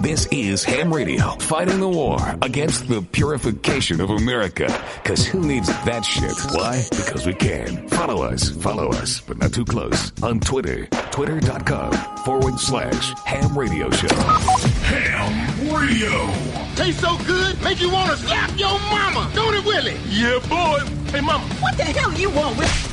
This is Ham Radio, fighting the war against the purification of America. Because who needs that shit? Why? Because we can. Follow us, but not too close. On Twitter, twitter.com/Ham Radio Show. Ham Radio. Tastes so good, make you want to slap your mama. Don't it, Willie? Yeah, boy. Hey, mama, What the hell you want with...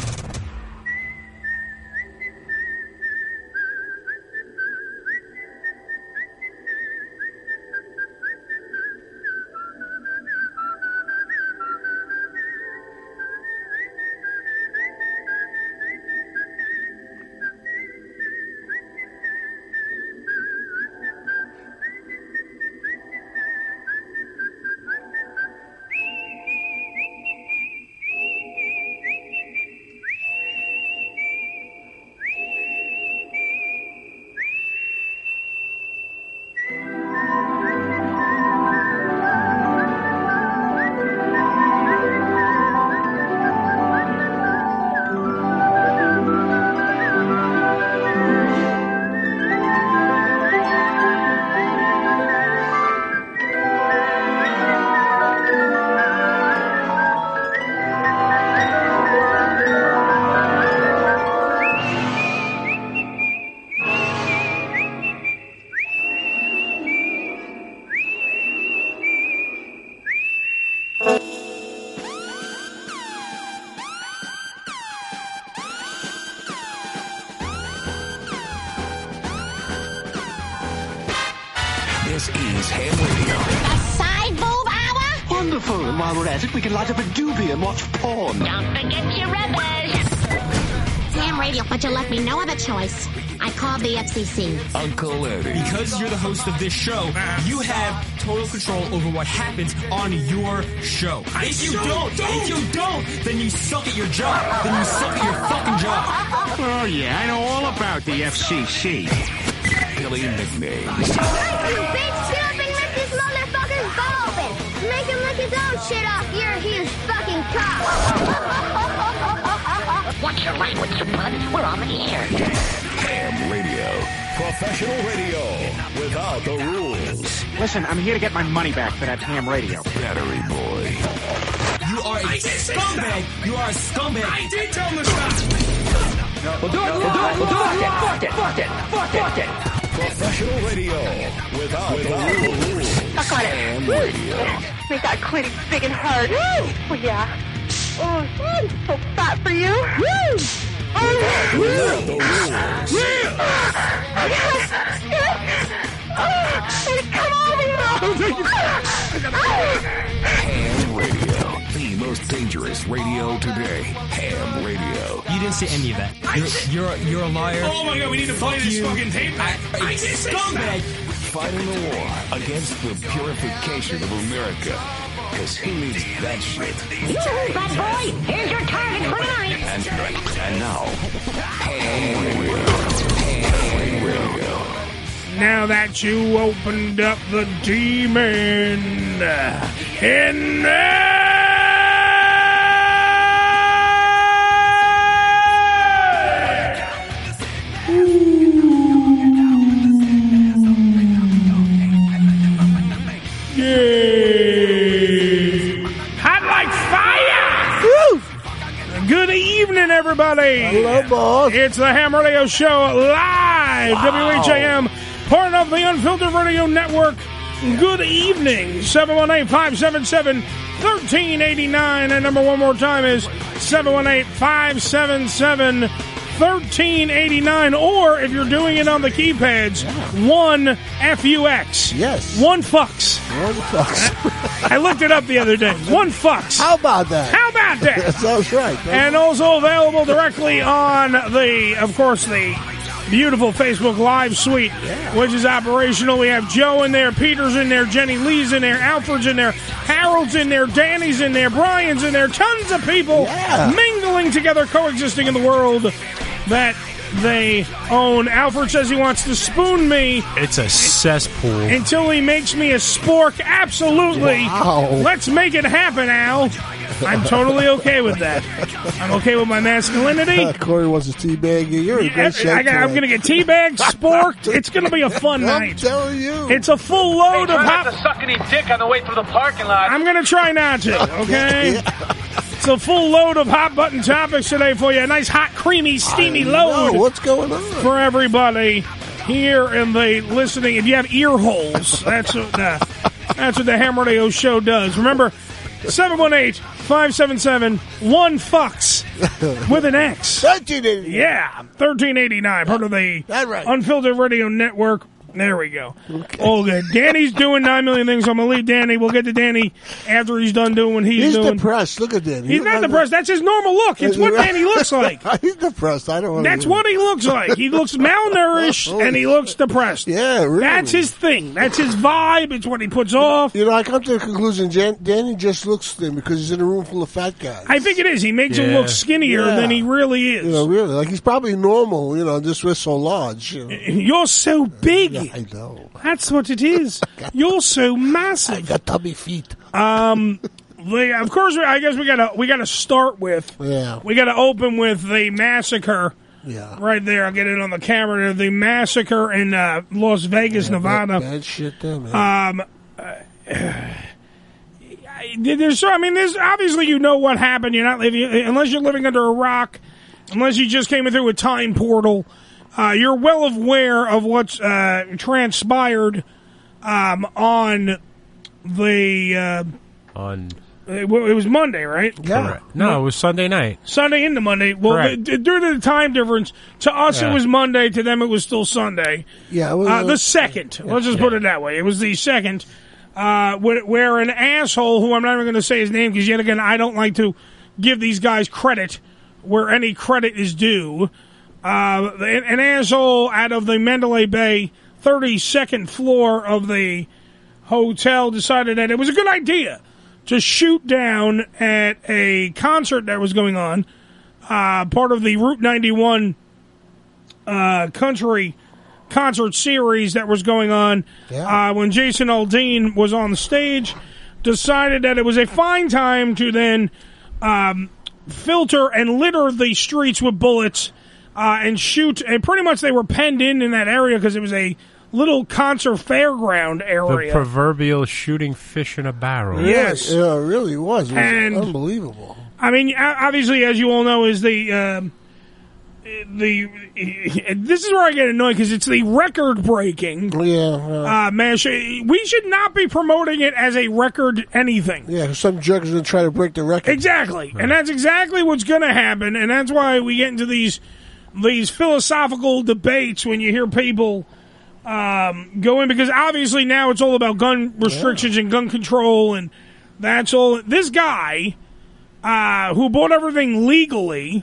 This is Ham Radio. A side boob hour? Wonderful. And while we're at it, we can light up a doobie and watch porn. Don't forget your rubbers. Ham Radio, but you left me no other choice. I called the FCC. Uncle Eddie. Because you're the host of this show, you have total control over what happens on your show. If you don't, then you suck at your job. Then you suck at your fucking job. Oh, yeah, I know all about the FCC. Billy nicknames. You big shit up and rip this motherfucker's butt open. Make him lick his own shit off. You're a huge fucking cock. Watch your language, you bud. We're on the air. Ham Radio. Professional radio without the rules. Listen, I'm here to get my money back for that ham radio. Battery Boy. You are a scumbag. You are a scumbag. I did tell him to stop. We'll do it. Fuck it. Professional radio without the rules. Suck on it. Ham Radio. Make that clit big and hard. Woo! Oh, yeah. Oh, so fat for you. Woo! Without the rules. Come on, Ham Radio. The most dangerous radio today. Ham Radio. You didn't say any of that. You're a liar. Oh my god, we need to play this fucking tape back. I did say Scumbag. Fighting the war against the purification of America. Because who needs that shit? Yoo-hoo, bad boy. Here's your target for tonight. And now, Ham Radio. Ham Radio. Now that you opened up the demon in hot like fire! Woo! Good evening, everybody. Hello, boss. It's the Ham Radio Show live, WHAM, part of the Unfiltered Radio Network. Good evening, 718-577-1389. And number one more time is 718-577-1389. Or if you're doing it on the keypads, 1FUX. Yes. 1 fucks. 1 fucks. I looked it up the other day. 1 fucks. How about that? How about that? That's right. And also available directly on the beautiful Facebook Live suite, which is operational. We have Joe in there, Peter's in there, Jenny Lee's in there, Alfred's in there, Harold's in there, Danny's in there, Brian's in there. Tons of people mingling together, coexisting in the world that they own. Alfred says he wants to spoon me. It's a cesspool. Until he makes me a spork. Absolutely. Wow. Let's make it happen, Al. I'm totally okay with that. I'm okay with my masculinity. Corey wants to teabag you. You're in great shape. I'm going to get teabagged, sporked. It's going to be a fun night. I'm telling you. It's a full load of hot... to suck any dick on the way through the parking lot. I'm going to try not to, okay? It's a full load of hot button topics today for you. A nice, hot, creamy, steamy load. What's going on? For everybody here in the listening. If you have ear holes, that's what the Ham Radio Show does. Remember, 718-577-1FUCKS with an X. 1389. Yeah, 1389. Part of the Unfiltered Radio Network. There we go. Okay. All good. Danny's doing 9 million things. I'm going to leave Danny. We'll get to Danny after he's done doing what he's doing. He's depressed. Look at Danny. He's not depressed. That's his normal look. It's what Danny looks like. He's depressed. I don't want That's what he looks like. He looks malnourished and he looks depressed. Yeah, really. That's his thing. That's his vibe. It's what he puts off. You know, I come to the conclusion Danny just looks thin because he's in a room full of fat guys. I think it is. He makes him look skinnier than he really is. You know, really. Like, he's probably normal, just we're so large. You're so big. Yeah, I know. That's what it is. You're so massive. I got tubby feet. Of course, I guess we gotta start with. Yeah. We gotta open with the massacre. Yeah. Right there, I'll get it on the camera. The massacre in Las Vegas, Nevada. Bad shit there, man. There's obviously you know what happened. You're not living unless you're living under a rock, unless you just came through a time portal. You're well aware of what's transpired on the it was Monday, right? Yeah. Correct. No, it was Sunday night. Sunday into Monday. Well, due to the time difference, to us it was Monday. To them, it was still Sunday. Yeah. It was, the second. Let's just put it that way. It was the second. Where an asshole, who I'm not even going to say his name because yet again I don't like to give these guys credit where any credit is due. An asshole out of the Mandalay Bay 32nd floor of the hotel decided that it was a good idea to shoot down at a concert that was going on, part of the Route 91 country concert series that was going on. When Jason Aldean was on the stage, decided that it was a fine time to then filter and litter the streets with bullets and shoot. And pretty much they were penned in that area because it was a little concert fairground area. The proverbial shooting fish in a barrel. Yes. Yeah, it really was. It was and, unbelievable. I mean, obviously, as you all know, is this is where I get annoyed because it's the record-breaking. Mash. We should not be promoting it as a record anything. Yeah, some jerk is going to try to break the record. Exactly, and that's exactly what's going to happen, and that's why we get into these philosophical debates when you hear people go in, because obviously now it's all about gun restrictions and gun control, and that's all. This guy who bought everything legally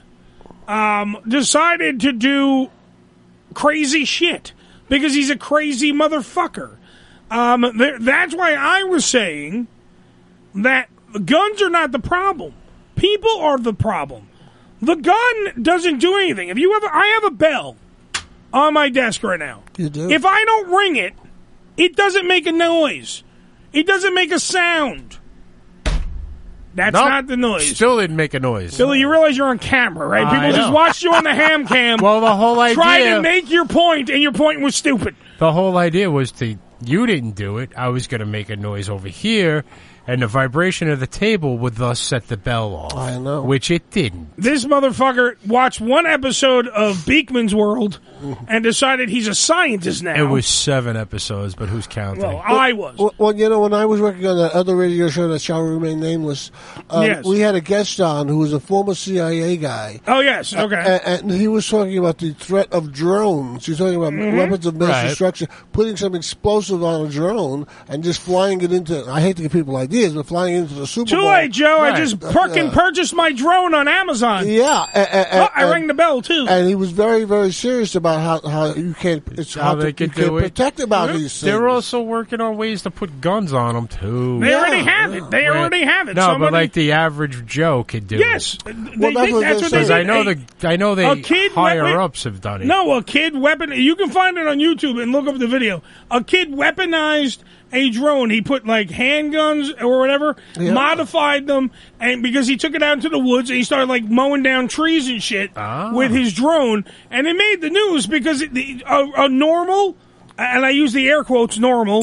decided to do crazy shit because he's a crazy motherfucker. That's why I was saying that guns are not the problem. People are the problem. The gun doesn't do anything. I have a bell on my desk right now. You do? If I don't ring it, it doesn't make a noise. It doesn't make a sound. That's not the noise. Still didn't make a noise. Billy, you realize you're on camera, right? People just watched you on the ham cam. Well, the whole idea... Try to make your point, and your point was stupid. The whole idea was you didn't do it. I was going to make a noise over here, and the vibration of the table would thus set the bell off. I know. Which it didn't. This motherfucker watched one episode of Beekman's World and decided he's a scientist now. It was 7 episodes, but who's counting? Well, I was. Well, when I was working on that other radio show that shall remain nameless, we had a guest on who was a former CIA guy. Oh, yes, okay. And he was talking about the threat of drones. He was talking about weapons of mass destruction, putting some explosive on a drone and just flying it into, I hate to give people ideas, but flying it into the Super Bowl. Too late, Joe. I just purchased my drone on Amazon. Yeah. I rang the bell, too. And he was very, very serious about how you can't, protect about these things. They're also working on ways to put guns on them, too. They already have it. They already have it. No, but like the average Joe could do it. Yes. That's what they did. I know the higher-ups have done it. No, a kid you can find it on YouTube and look up the video. A kid weaponized a drone. He put like handguns or whatever, modified them, and because he took it out into the woods and he started like mowing down trees and shit with his drone, and it made the news because a normal, and I use the air quotes, normal,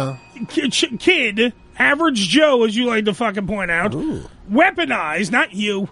kid, average Joe, as you like to fucking point out, weaponized, not you.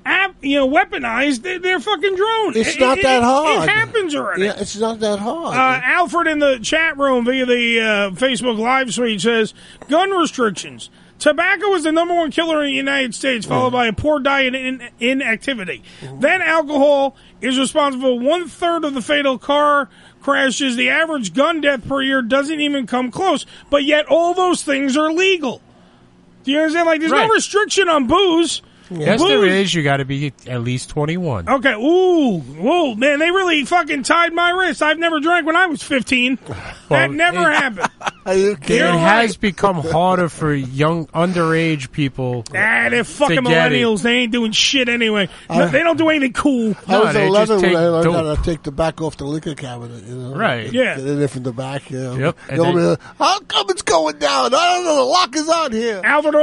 Weaponized their fucking drone. It's not that hard. It happens already. Yeah, it's not that hard. Alfred in the chat room via the Facebook Live suite says, gun restrictions. Tobacco is the number one killer in the United States, followed by a poor diet and inactivity. Then alcohol is responsible for 1/3 of the fatal car crashes. The average gun death per year doesn't even come close, but yet all those things are legal. Do you understand? Like, there's no restriction on booze. Yes, there is. You got to be at least 21. Okay. Ooh, man, they really fucking tied my wrist. I've never drank when I was 15. That never happened. It has become harder for young underage people. They're fucking millennials. They ain't doing shit anyway. They don't do anything cool. I was 11 when I learned how to take the back off the liquor cabinet. Right. Yeah. Get it from the back. Yep. How come it's going down? I don't know. The lock is on here. Alfred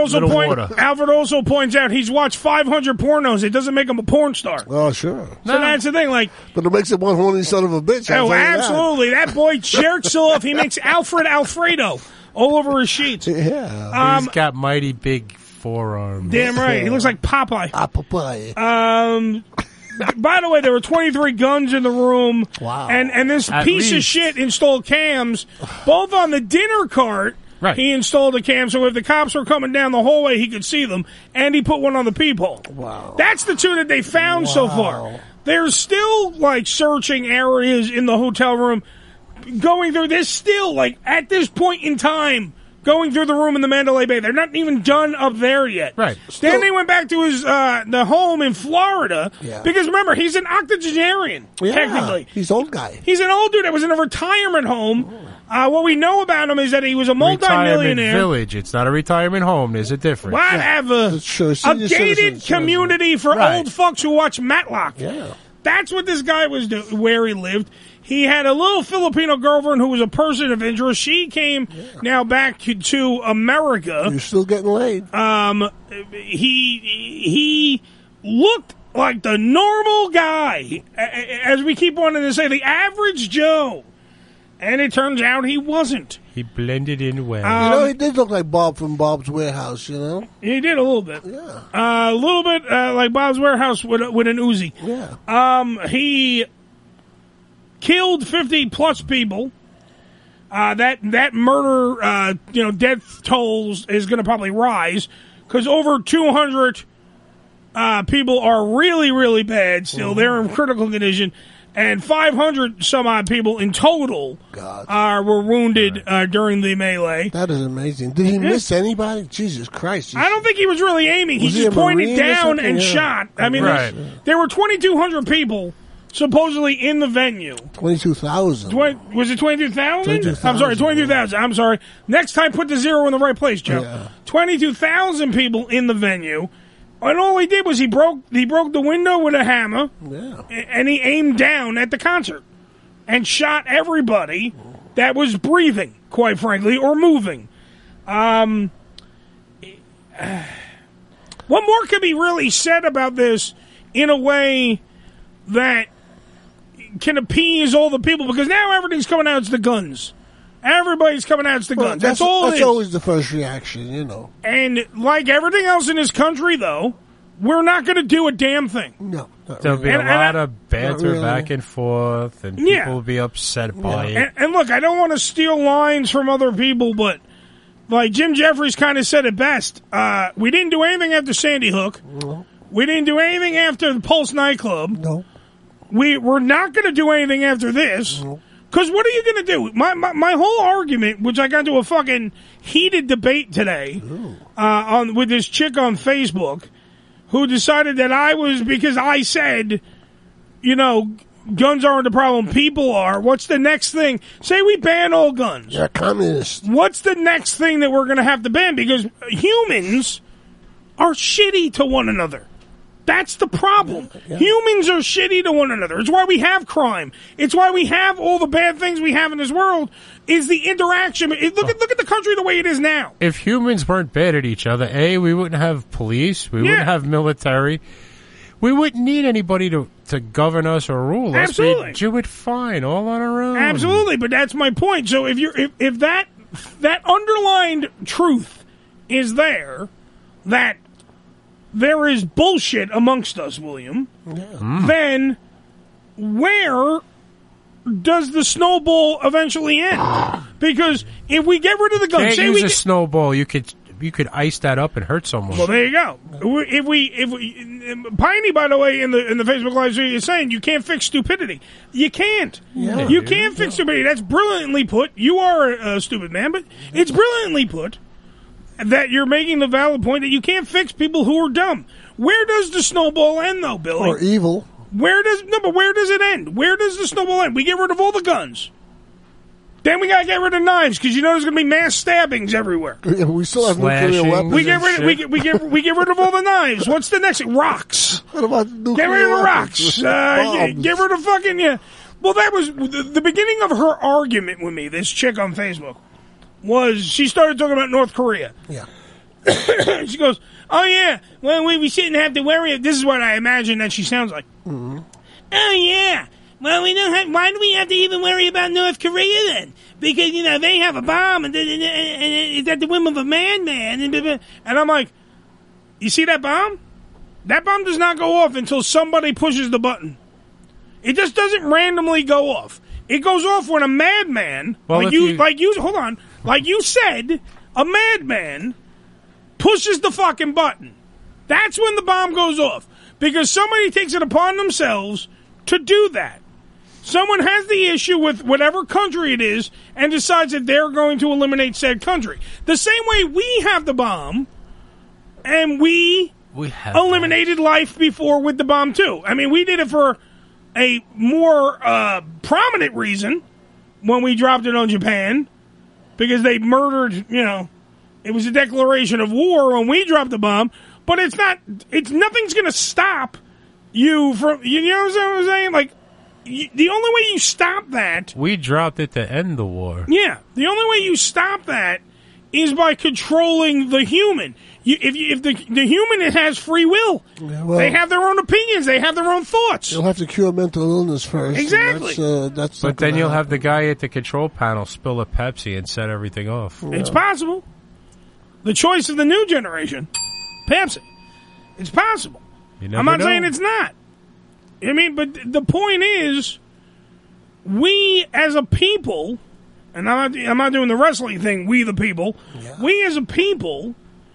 also points out he's watched 500 pornos. It doesn't make him a porn star. Oh, sure. So that's the thing. Like, but it makes him one horny son of a bitch. Oh, absolutely. That boy jerks off. He makes Alfredo all over his sheets. Yeah. He's got mighty big forearms. Damn right. He looks like Popeye. Popeye. By the way, there were 23 guns in the room. Wow. And this piece of shit installed cams both on the dinner cart. Right. He installed a cam so if the cops were coming down the hallway, he could see them. And he put one on the peephole. Wow. That's the two that they found so far. There's still, like, searching areas in the hotel room going through. There's still, like, at this point in time, going through the room in the Mandalay Bay. They're not even done up there yet. Right. Then they went back to his the home in Florida. Yeah. Because, remember, he's an octogenarian, technically. He's an old guy. He's an old dude that was in a retirement home. What we know about him is that he was a multimillionaire. Retirement village. It's not a retirement home. There's a difference. Whatever. A gated community for old fucks who watch Matlock. Yeah. That's what this guy was where he lived. He had a little Filipino girlfriend who was a person of interest. She came now back to America. You're still getting laid. He looked like the normal guy, as we keep wanting to say, the average Joe. And it turns out he wasn't. He blended in well. He did look like Bob from Bob's Warehouse, He did a little bit. Yeah. A little bit like Bob's Warehouse with an Uzi. Yeah. He killed 50-plus people. That murder, death tolls is going to probably rise because over 200 people are really, really bad still. They're in critical condition. And 500 some odd people in total were wounded during the melee. That is amazing. Did he miss anybody? Jesus Christ. I don't think he was really aiming. He just pointed down and shot. I mean, there were 2,200 people supposedly in the venue. 22,000. Was it 22,000? I'm sorry, 22,000. I'm sorry. Next time, put the zero in the right place, Joe. Yeah. 22,000 people in the venue. And all he did was he broke the window with a hammer, and he aimed down at the concert and shot everybody that was breathing, quite frankly, or moving. What more could be really said about this in a way that can appease all the people? Because now everything's coming out, it's the guns. Everybody's coming out, it's the guns. That's all it is. That's always the first reaction, And like everything else in this country, though, we're not going to do a damn thing. No. There'll be a lot of banter back and forth, and people will be upset by it. And look, I don't want to steal lines from other people, but like Jim Jeffries kind of said it best. We didn't do anything after Sandy Hook. No. We didn't do anything after the Pulse nightclub. No. We're not going to do anything after this. No. Because what are you going to do? My whole argument, which I got into a fucking heated debate today with this chick on Facebook who decided that I was, because I said, guns aren't the problem, people are. What's the next thing? Say we ban all guns. You're a communist. What's the next thing that we're going to have to ban? Because humans are shitty to one another. That's the problem. Humans are shitty to one another. It's why we have crime. It's why we have all the bad things we have in this world. Is the interaction? Look at the country the way it is now. If humans weren't bad at each other, we wouldn't have police. We wouldn't have military. We wouldn't need anybody to govern us or rule us. Absolutely. We'd do it fine, all on our own. Absolutely, but that's my point. So if that underlined truth is there, that there is bullshit amongst us, William, then where does the snowball eventually end? Because if we get rid of the guns, Can't use a snowball. You could ice that up and hurt someone. Well, there you go. If we Piney, by the way, in the Facebook Live stream is saying you can't fix stupidity. You can't. Yeah. You can't fix stupidity. That's brilliantly put. You are a stupid man, but it's brilliantly put that you're making the valid point that you can't fix people who are dumb. Where does the snowball end, though, Billy? Or evil. Where does it end? Where does the snowball end? We get rid of all the guns. Then we gotta get rid of knives because you know there's gonna be mass stabbings everywhere. Yeah, we still have nuclear weapons. We get rid of all the knives. What's the next? Rocks. What about nuclear Get rid of the weapons? rocks. Get rid of fucking Well, that was the beginning of her argument with me. This chick on Facebook was she started talking about North Korea. Yeah. She goes, "Oh yeah, well we shouldn't have to worry." This is what I imagine that she sounds like. Mm-hmm. Oh yeah. Well, we don't have. Why do we have to even worry about North Korea then? Because they have a bomb, and it's at the whim of a madman. And I'm like, you see that bomb? That bomb does not go off until somebody pushes the button. It just doesn't randomly go off. It goes off when a madman, like you said, a madman pushes the fucking button. That's when the bomb goes off because somebody takes it upon themselves to do that. Someone has the issue with whatever country it is and decides that they're going to eliminate said country. The same way we have the bomb, and we eliminated life before with the bomb too. I mean, we did it for a more prominent reason when we dropped it on Japan because they murdered, it was a declaration of war when we dropped the bomb, but nothing's going to stop you from, you know what I'm saying? Like, the only way you stop that... We dropped it to end the war. Yeah. The only way you stop that is by controlling the human. If the human has free will, they have their own opinions, they have their own thoughts. You'll have to cure mental illness first. Exactly. But then you'll have the guy at the control panel spill a Pepsi and set everything off. Yeah. It's possible. The choice of the new generation, Pepsi. It's possible. I'm not saying it's not. I mean, but the point is, we as a people, and I'm not doing the wrestling thing, we the people, we as a people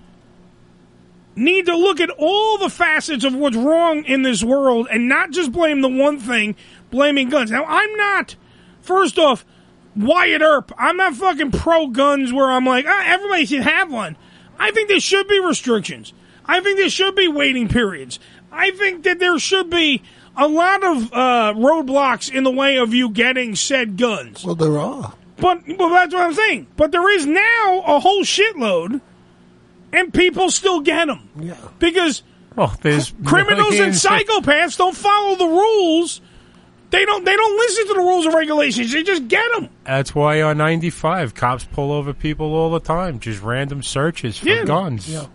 need to look at all the facets of what's wrong in this world and not just blame the one thing, blaming guns. Now, I'm not, first off, Wyatt Earp. I'm not fucking pro-guns where I'm like, everybody should have one. I think there should be restrictions. I think there should be waiting periods. I think that there should be a lot of roadblocks in the way of you getting said guns. Well, there are. Well, that's what I'm saying. But there is now a whole shitload, and people still get them. Yeah. Because there's criminals and psychopaths don't follow the rules. They don't listen to the rules and regulations. They just get them. That's why on 95, cops pull over people all the time. Just random searches for guns. Yeah.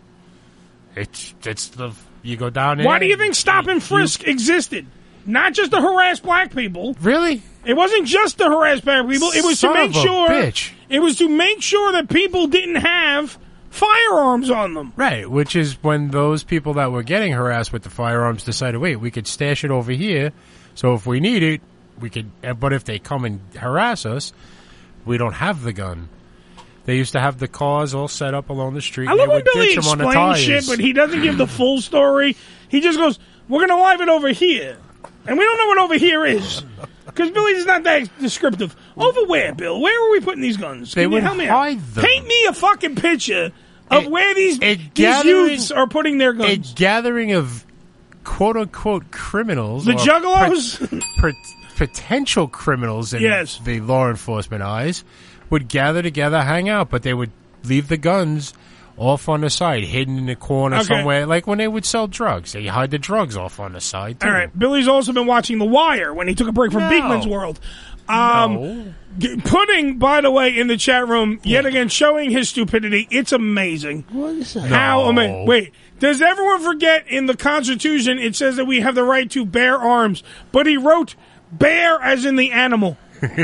You go down there. Why do you think stop and frisk existed? Not just to harass black people. Really? It wasn't just to harass black people. It was to make sure. Bitch. It was to make sure that people didn't have firearms on them. Right, which is when those people that were getting harassed with the firearms decided, wait, we could stash it over here, so if we need it, we could. But if they come and harass us, we don't have the gun. They used to have the cars all set up along the street. I love when they would Billy ditch them on the explains tires. shit, but he doesn't give the full story. He just goes, we're going to live it over here. And we don't know what over here is. Because Billy's not that descriptive. Over where, Bill? Where are we putting these guns? They would help me hide out? them. Paint me a fucking picture of where these youths are putting their guns. A gathering of quote-unquote criminals. The juggalos? Potential criminals in the law enforcement eyes would gather together, hang out, but they would leave the guns off on the side, hidden in the corner Okay. somewhere, like when they would sell drugs. They hide the drugs off on the side, too. All right. Billy's also been watching The Wire when he took a break from No. Beekman's World. Pudding, by the way, in the chat room, yet again showing his stupidity. It's amazing. What is that? How amazing. Wait, does everyone forget in the Constitution it says that we have the right to bear arms, but he wrote bear as in the animal.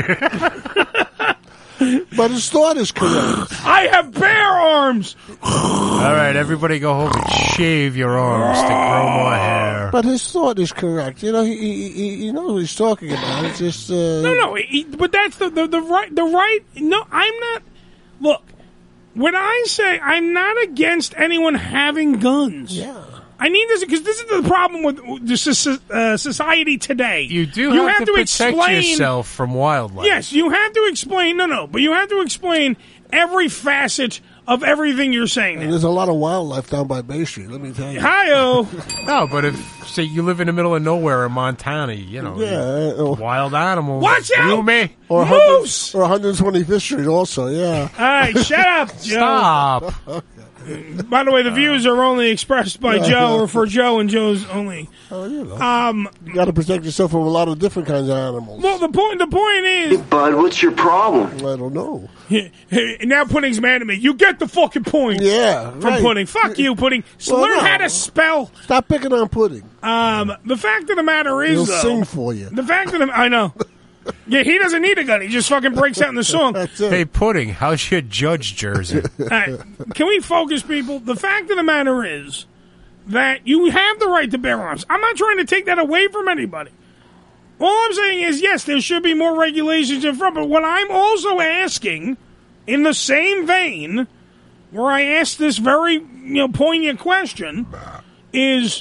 But his thought is correct. I have bear arms. All right, everybody go home and shave your arms to grow more hair. But his thought is correct. You know, he knows what he's talking about. It's just No, but that's the right. No, I'm not. Look, when I say I'm not against anyone having guns. Yeah. I need this because this is the problem with the society today. You have to protect yourself from wildlife. Yes, you have to explain. But you have to explain every facet of everything you're saying. And there's a lot of wildlife down by Bay Street, let me tell you. Hi-oh. No, but if, say, you live in the middle of nowhere in Montana, wild animals. Watch out! You may. Or Moose! Or 125th Street also, yeah. All right, shut up, Joe. Stop. By the way, the views are only expressed by Joe or for Joe and Joe's only. Oh, you know. You got to protect yourself from a lot of different kinds of animals. Well, the point is... Bud, what's your problem? I don't know. Now Pudding's mad at me. You get the fucking point. Yeah, From right. Pudding. Fuck you, Pudding. So learn how to spell. Stop picking on Pudding. The fact of the matter is, He'll though... sing for you. The fact of the... I know. Yeah, he doesn't need a gun. He just fucking breaks out in the song. Hey, Pudding, how's your judge jersey? All right, can we focus, people? The fact of the matter is that you have the right to bear arms. I'm not trying to take that away from anybody. All I'm saying is, yes, there should be more regulations in front, but what I'm also asking, in the same vein, where I asked this very poignant question, is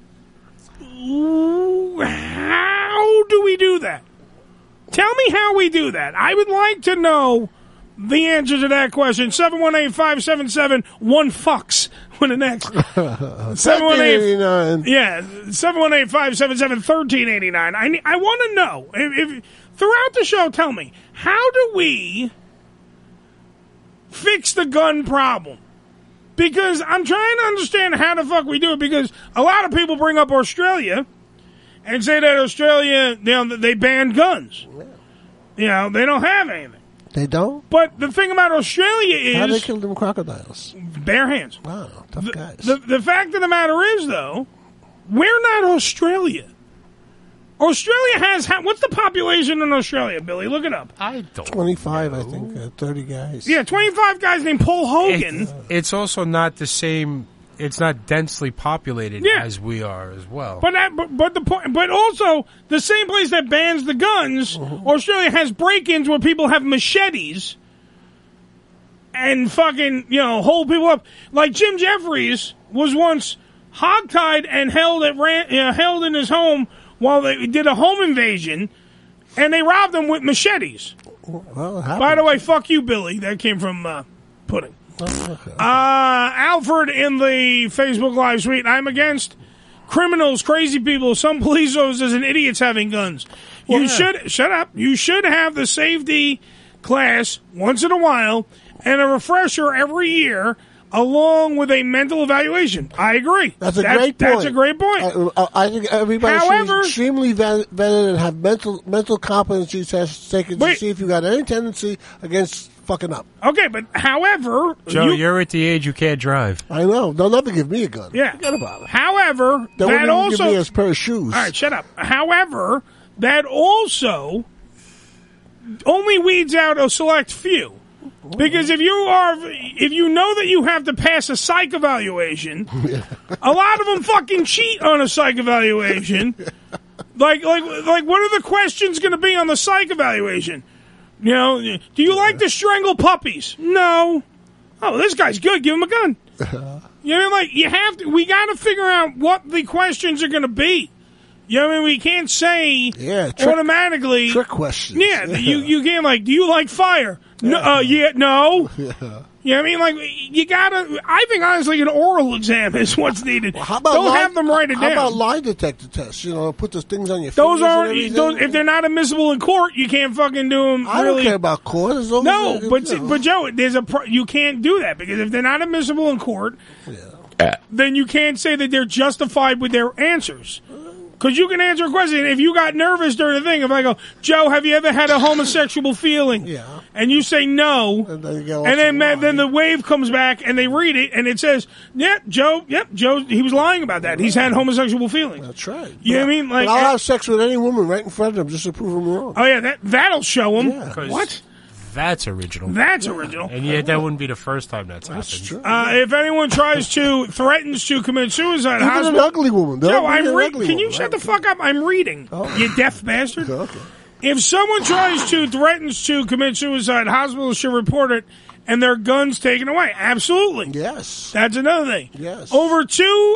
how do we do that? Tell me how we do that. I would like to know the answer to that question. 718-577-1FUCKS with an X. 718, yeah, 718-577-1389. I want to know, if throughout the show, tell me, how do we fix the gun problem? Because I'm trying to understand how the fuck we do it, because a lot of people bring up Australia and say that Australia, they banned guns. They don't have anything. They don't? But the thing about Australia is... How they killed them crocodiles? Bare hands. Wow, tough guys. The fact of the matter is, though, we're not Australia. Australia has... What's the population in Australia, Billy? Look it up. I don't 25, know. I think. 30 guys. Yeah, 25 guys named Paul Hogan. It's also not the same... It's not densely populated as we are as well. But the point, but also the same place that bans the guns, Australia has break-ins where people have machetes and fucking hold people up. Like Jim Jeffries was once hogtied and held in his home while they did a home invasion, and they robbed him with machetes. Well, by the way, fuck you, Billy. That came from Pudding. Alfred in the Facebook Live suite. I'm against criminals, crazy people, some police officers, and idiots having guns. You should shut up. You should have the safety class once in a while and a refresher every year, along with a mental evaluation. I agree. That's a great point. That's a great point. I think everybody should be extremely vetted and have mental competency tests taken to see if you got any tendency against fucking up. Okay, but however... Joe, you're at the age you can't drive. I know. They'll never give me a gun. Yeah. Forget about it. However, They that wouldn't even also... give me a pair of shoes. All right, shut up. However, that also only weeds out a select few. Because if you know that you have to pass a psych evaluation, a lot of them fucking cheat on a psych evaluation. Like what are the questions going to be on the psych evaluation? Do you like to strangle puppies? No. Oh, this guy's good. Give him a gun. We got to figure out what the questions are going to be. We can't say automatically. Trick questions. Yeah, you can't do you like fire? No, no. You know what I mean? Like, you gotta, I think honestly an oral exam is what's needed. How about Don't have them write it How down. about lie detector tests? You know, put those things on your Those fingers are, and everything. those, if they're not admissible in court, you can't fucking do them. I don't care about court. As long No, as they- but you know. but Joe, there's you can't do that because if they're not admissible in court, then you can't say that they're justified with their answers. Because you can answer a question. If you got nervous during the thing, if I go, Joe, have you ever had a homosexual feeling? Yeah. And you say no, and then the wave comes back and they read it and it says, Joe, he was lying about that. He's had homosexual feelings. That's right. You know what I mean? Like, But I'll have sex with any woman right in front of them just to prove them wrong. oh yeah, that'll show them. What? That's original. That's original. And yet that wouldn't be the first time that's happened. If anyone threatens to commit suicide, Even an ugly woman. They'll Joe, bring I'm an reading. ugly Can you woman, shut the fuck up? I'm reading. You deaf bastard. Okay. If someone threatens to commit suicide, hospitals should report it and their guns taken away. Absolutely. Yes. That's another thing. Yes. Over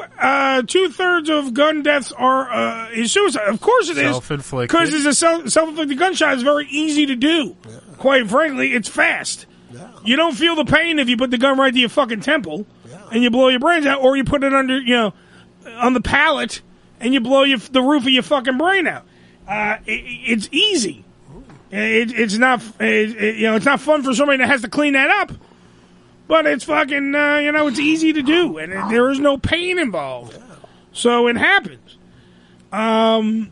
2/3 of gun deaths is suicide. Of course it is. Self-inflicted. Because it's a self-inflicted gunshot. It's very easy to do. Quite frankly, it's fast. You don't feel the pain if you put the gun right to your fucking temple and you blow your brains out, or you put it under, on the palate and you blow the roof of your fucking brain out. It's easy. It's not, it's not fun for somebody that has to clean that up, but it's fucking, it's easy to do, and there is no pain involved. So it happens. Right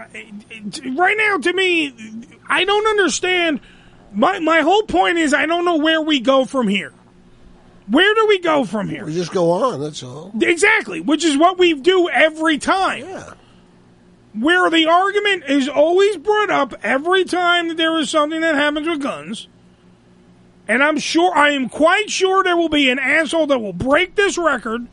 now, to me, I don't understand. My whole point is I don't know where we go from here. Where do we go from here? We just go on, that's all. Exactly, which is what we do every time. Yeah. Where the argument is always brought up every time that there is something that happens with guns. And I am quite sure there will be an asshole that will break this record.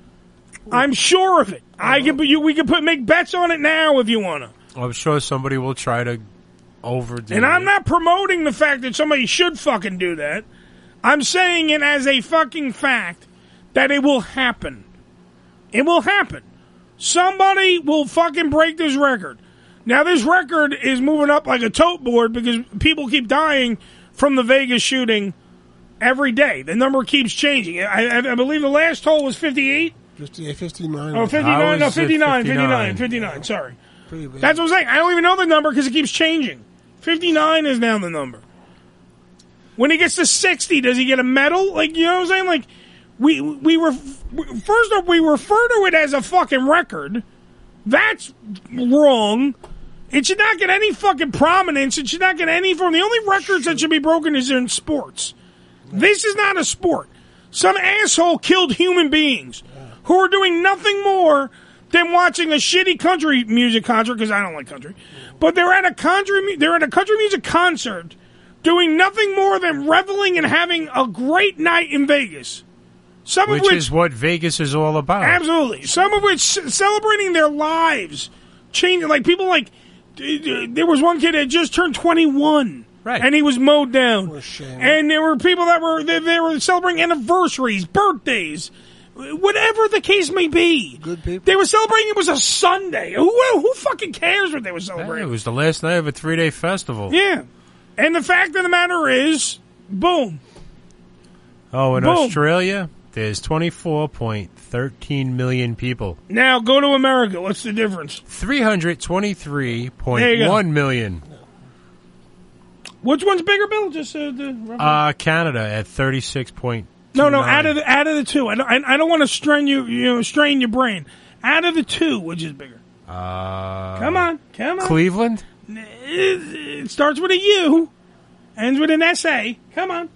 I'm sure of it. We can make bets on it now if you want to. I'm sure somebody will try to overdo And I'm not promoting the fact that somebody should fucking do that. I'm saying it as a fucking fact that it will happen. It will happen. Somebody will fucking break this record. Now, this record is moving up like a tote board because people keep dying from the Vegas shooting every day. The number keeps changing. I believe the last toll was 58. 58, 59. Oh, 59. No, 59. Sorry. That's what I'm saying. I don't even know the number because it keeps changing. 59 is now the number. When he gets to 60, does he get a medal? Like, you know what I'm saying? Like, we first off, we refer to it as a fucking record. That's wrong. It should not get any fucking prominence. It should not get any form. The only records that should be broken is in sports. This is not a sport. Some asshole killed human beings who are doing nothing more than watching a shitty country music concert, because I don't like country. But they're at a country music concert doing nothing more than reveling and having a great night in Vegas. Which is what Vegas is all about. Absolutely. Some of which celebrating their lives. Changing, like people like, there was one kid that just turned 21. Right. And he was mowed down. And there were people that were celebrating anniversaries, birthdays, whatever the case may be. Good people. They were celebrating it was a Sunday. Who fucking cares what they were Yeah, celebrating? it was the last night of a 3-day festival. Yeah. And the fact of the matter is, boom. Oh, in Boom. Australia, there's 24.13 million people. Now go to America. What's the difference? 323.1 million. Which one's bigger, Bill? Just the Canada at 36.29. No, out of the two. I don't want to strain your brain. Out of the two, which is bigger? Come on. Cleveland? It starts with a U, ends with an S-A. Come on.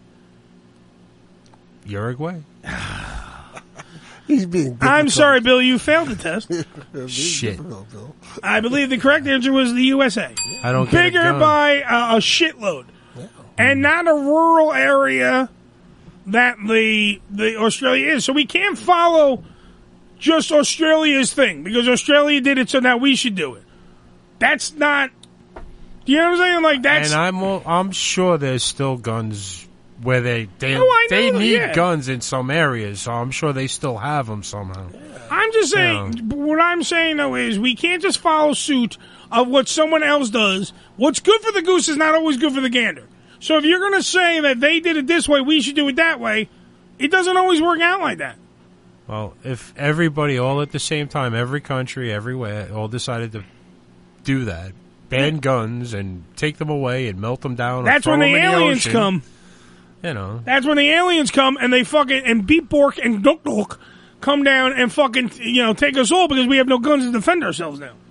Uruguay? He's being difficult. I'm sorry, Bill. You failed the test. Shit. I believe the correct answer was the USA. I don't get it Bigger done. by a shitload, and not a rural area that the Australia is. So we can't follow just Australia's thing because Australia did it, so now we should do it. That's not. You know what I'm saying? Like that's. And I'm sure there's still guns where they know, need yeah. guns in some areas, so I'm sure they still have them somehow. I'm just saying. What I'm saying though is we can't just follow suit of what someone else does. What's good for the goose is not always good for the gander. So if you're going to say that they did it this way, we should do it that way, it doesn't always work out like that. Well, if everybody all at the same time, every country, everywhere, all decided to do that, ban guns and take them away and melt them down. That's when the aliens come. You know. That's when the aliens come and they fucking, and Beep Bork and Duk Duk come down and fucking, take us all because we have no guns to defend ourselves now.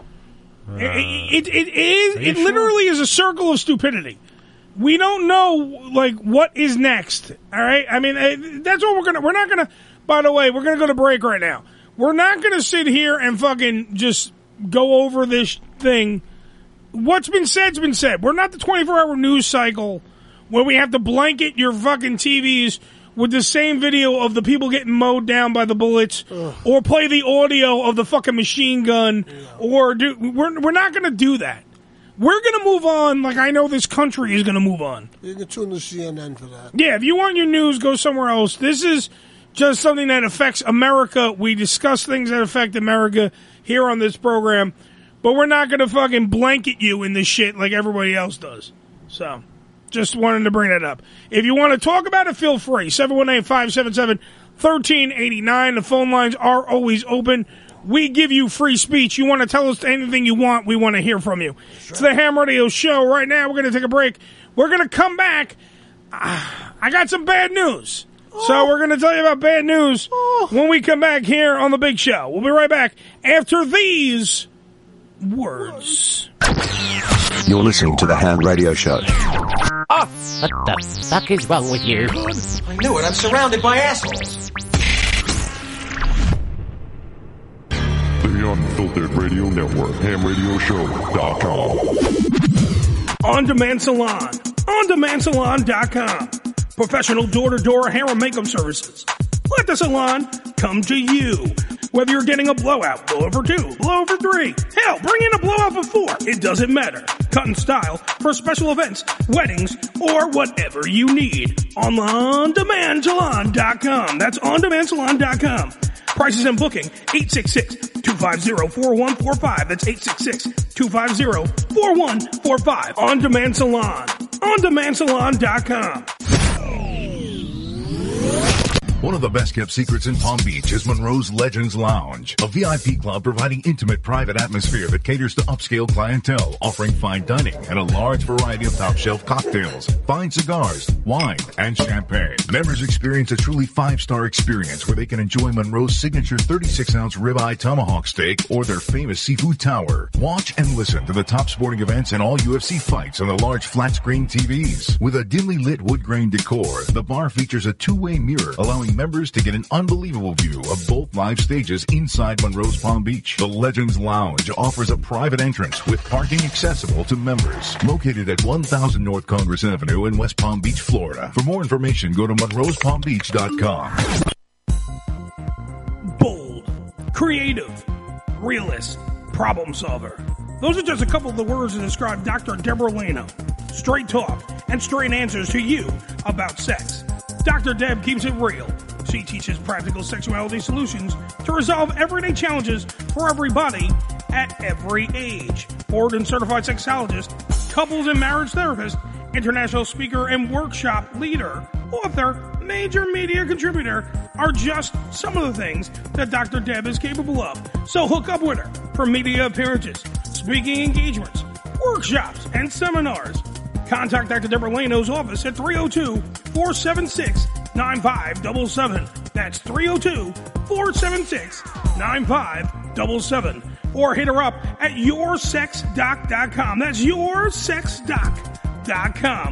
It literally is a circle of stupidity. We don't know, what is next, all right? I mean, that's what we're not gonna, by the way, we're gonna go to break right now. We're not gonna sit here and fucking just go over this thing. What's been said's been said. We're not the 24-hour news cycle where we have to blanket your fucking TVs with the same video of the people getting mowed down by the bullets, or play the audio of the fucking machine gun, or we're not gonna do that. We're going to move on like I know this country is going to move on. You can tune to CNN for that. Yeah, if you want your news, go somewhere else. This is just something that affects America. We discuss things that affect America here on this program, but we're not going to fucking blanket you in this shit like everybody else does. So, just wanted to bring that up. If you want to talk about it, feel free. 718-577-1389. The phone lines are always open. We give you free speech. You want to tell us anything you want, we want to hear from you. Sure. It's the Ham Radio Show. Right now, we're going to take a break. We're going to come back. I got some bad news. So we're going to tell you about bad news when we come back here on The Big Show. We'll be right back after these words. You're listening to the Ham Radio Show. Oh, what the fuck is wrong with you? I knew it. I'm surrounded by assholes. The Unfiltered Radio Network, HamRadioShow.com. On Demand Salon, OnDemandSalon.com. Professional door-to-door hair and makeup services. Let the salon come to you. Whether you're getting a blowout, blowout for 2, blowout for 3, hell, bring in a blowout for 4. It doesn't matter. Cut and style for special events, weddings, or whatever you need. On OnDemandSalon.com. That's OnDemandSalon.com. Prices and booking, 866-250-4145. That's 866-250-4145. On Demand Salon. OnDemandSalon.com. One of the best-kept secrets in Palm Beach is Monroe's Legends Lounge, a VIP club providing intimate, private atmosphere that caters to upscale clientele, offering fine dining and a large variety of top-shelf cocktails, fine cigars, wine, and champagne. Members experience a truly 5-star experience where they can enjoy Monroe's signature 36-ounce ribeye tomahawk steak or their famous seafood tower. Watch and listen to the top sporting events and all UFC fights on the large flat-screen TVs. With a dimly lit wood grain decor, the bar features a two-way mirror, allowing members to get an unbelievable view of both live stages inside Monroe's Palm Beach. The Legends Lounge offers a private entrance with parking accessible to members. Located at 1000 North Congress Avenue in West Palm Beach, Florida. For more information, go to monroespalmbeach.com. Bold, creative, realist, problem solver. Those are just a couple of the words to describe Dr. Deborah Leno. Straight talk and straight answers to you about sex. Dr. Deb keeps it real. She teaches practical sexuality solutions to resolve everyday challenges for everybody at every age. Board and certified sexologist, couples and marriage therapist, international speaker and workshop leader, author, major media contributor are just some of the things that Dr. Deb is capable of. So hook up with her for media appearances, speaking engagements, workshops, and seminars. Contact Dr. Deborah Leno's office at 302-476-9577. That's 302-476-9577. Or hit her up at yoursexdoc.com. That's yoursexdoc.com.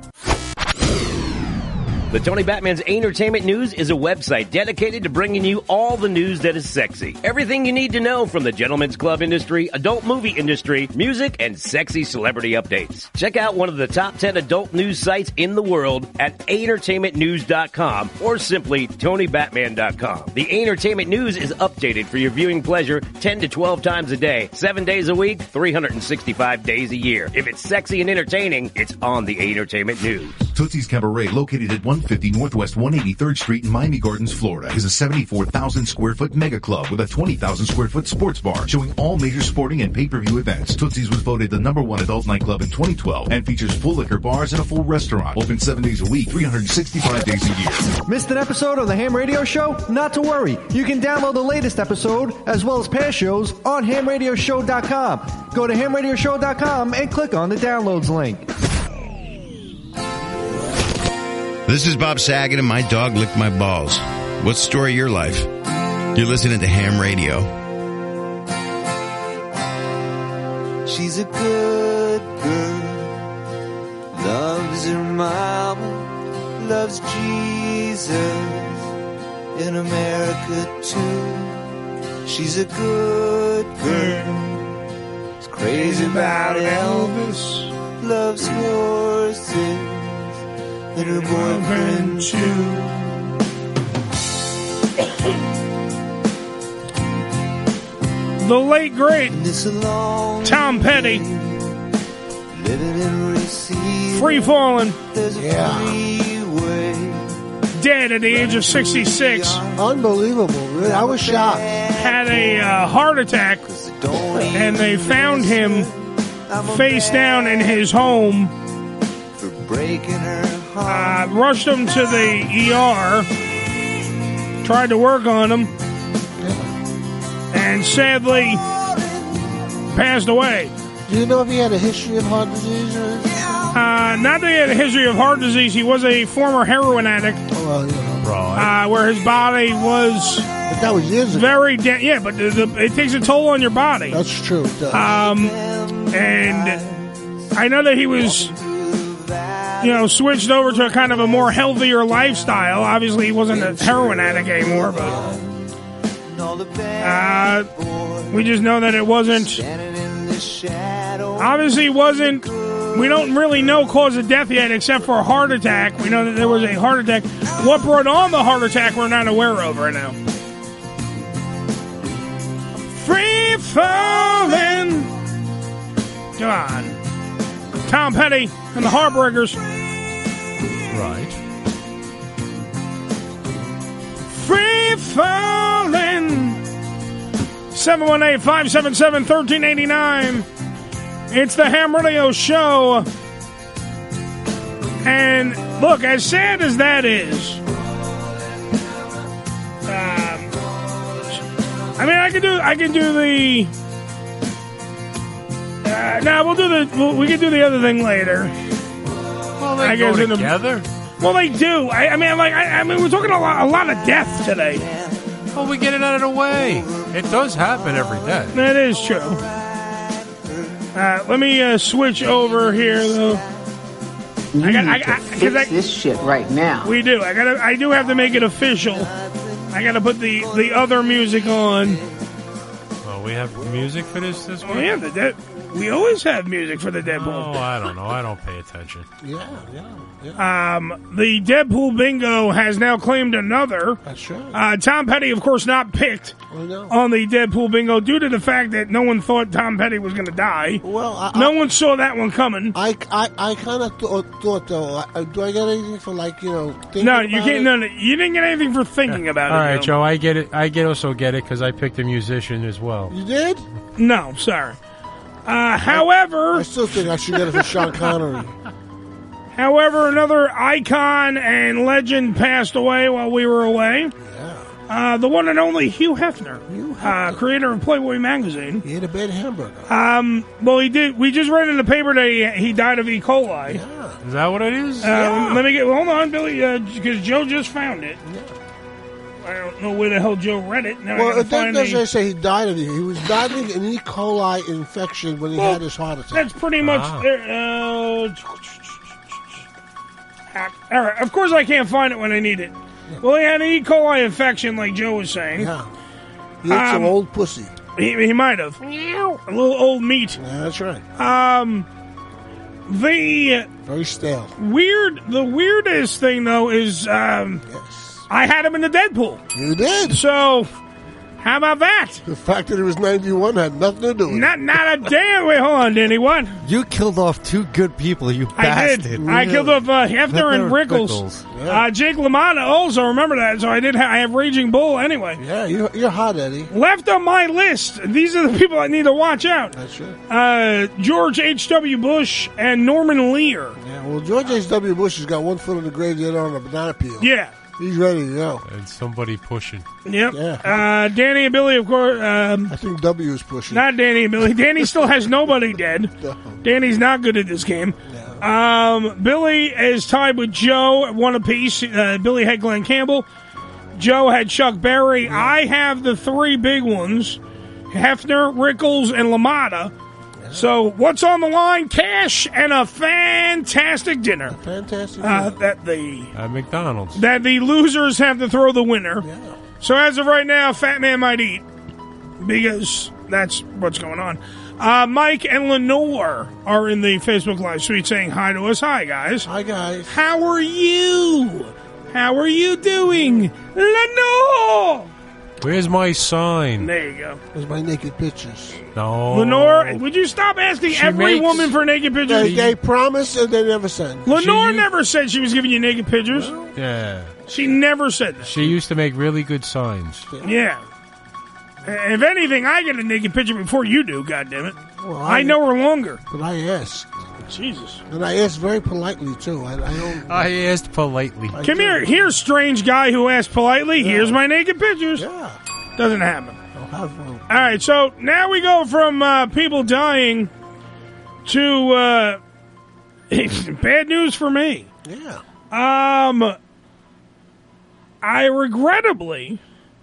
The Tony Batman's Entertainment News is a website dedicated to bringing you all the news that is sexy. Everything you need to know from the gentleman's club industry, adult movie industry, music, and sexy celebrity updates. Check out one of the top 10 adult news sites in the world at entertainmentnews.com or simply tonybatman.com. The Entertainment News is updated for your viewing pleasure 10 to 12 times a day, 7 days a week, 365 days a year. If it's sexy and entertaining, it's on the Entertainment News. Tootsie's Cabaret, located at 150 Northwest 183rd Street in Miami Gardens, Florida, is a 74,000 square foot mega club with a 20,000 square foot sports bar showing all major sporting and pay-per-view events. Tootsie's was voted the #1 adult nightclub in 2012 and features full liquor bars and a full restaurant. Open 7 days a week, 365 days a year. Missed an episode of the Ham Radio Show? Not to worry. You can download the latest episode as well as past shows on hamradioshow.com. Go to hamradioshow.com and click on the downloads link. This is Bob Saget and my dog licked my balls. What's the story of your life? You're listening to Ham Radio. She's a good girl, loves her mama, loves Jesus, in America too. She's a good girl, is crazy about Elvis, loves horses, and her boyfriend too. The late great Tom Petty, Free Fallin', dead at the age of 66. Unbelievable, really. I was shocked. Had a heart attack, and they found him face down in his home. Rushed him to the ER, tried to work on him, and sadly passed away. Do you know if he had a history of heart disease or anything? Not that he had a history of heart disease. He was a former heroin addict. Where his body was... But that was years ago. Very yeah, but it takes a toll on your body. That's true. It does. And I know that he was... switched over to a kind of a more healthier lifestyle. Obviously, he wasn't a heroin addict anymore, but we just know that it wasn't. Obviously, wasn't. We don't really know cause of death yet, except for a heart attack. We know that there was a heart attack. What brought on the heart attack, we're not aware of right now. Free falling. Come on. Tom Petty and the Heartbreakers. Right. Free falling. 718-577-1389. It's the Ham Radio Show. And look, as sad as that is, I can do the. We can do the other thing later. Well, they go together. Well, they do. I mean, we're talking a lot of death today. Well, we get it out of the way. It does happen every day. That is true. Let me switch over here, though. Fix this shit right now. We do. I do have to make it official. I got to put the other music on. Well, we have music for this week? Oh, yeah, we always have music for the Deadpool. Oh, I don't know. I don't pay attention. Yeah. The Deadpool bingo has now claimed another. That's right. Tom Petty, of course, not picked on the Deadpool bingo due to the fact that no one thought Tom Petty was going to die. Well, no one saw that one coming. I kind of thought though. Do I get anything for thinking? No, you can't. No, you didn't get anything for thinking about it. All right, Joe. I get it. I also get it because I picked a musician as well. You did? No, sorry. However, I still think I should get it for Sean Connery. However, another icon and legend passed away while we were away. Yeah. The one and only Hugh Hefner, creator of Playboy magazine. He ate a bad hamburger. Well, he did. We just read in the paper that he died of E. coli. Yeah. Is that what it is? Let me get. Hold on, Billy, because Joe just found it. Yeah. I don't know where the hell Joe read it. Now well, it doesn't necessarily say he died of it. He was battling an E. coli infection when he had his heart attack. That's pretty much... all right, of course I can't find it when I need it. Yeah. Well, he had an E. coli infection, like Joe was saying. Yeah. He ate some old pussy. He might have. A little old meat. Yeah, that's right. Very stale. The weirdest thing, though, is... yes. I had him in the Deadpool. You did? So, How about that? The fact that he was 91 had nothing to do with it. Not a damn way. Hold on, Danny. What? You killed off two good people, you bastard. did. I killed off Hefner and Rickles. Yeah. Jake LaMotta also, remember that. So I have Raging Bull anyway. Yeah, you're hot, Eddie. Left on my list, these are the people I need to watch out. That's right. George H.W. Bush and Norman Lear. Yeah, well, George H.W. Bush has got one foot in the grave, the other on a banana peel. Yeah. He's ready to go. And somebody pushing. Yep. Yeah. Danny and Billy, of course. I think W is pushing. Not Danny and Billy. Danny still has nobody dead. No. Danny's not good at this game. Billy is tied with Joe at one apiece. Billy had Glenn Campbell. Joe had Chuck Berry. Yeah. I have the three big ones, Hefner, Rickles, and LaMotta. So what's on the line? Cash and a fantastic dinner. Fantastic dinner. At McDonald's. That the losers have to throw the winner. Yeah. So as of right now, Fat Man might eat because that's what's going on. Mike and Lenore are in the Facebook Live suite saying hi to us. Hi, guys. Hi, guys. How are you? How are you doing? Lenore! Where's my sign? There you go. Where's my naked pictures? No. Lenore, would you stop asking every woman for naked pictures? They promise and they never send. Lenore never said she was giving you naked pictures. Yeah. She never said that. She used to make really good signs. Yeah. If anything, I get a naked picture before you do, goddammit. Well, I know her longer. But I asked. Jesus. And I asked very politely, too. I asked politely. Come here. Here's strange guy who asked politely. Yeah. Here's my naked pictures. Yeah. Doesn't happen. I'll have one. All right, so now we go from people dying to bad news for me. Yeah. I regrettably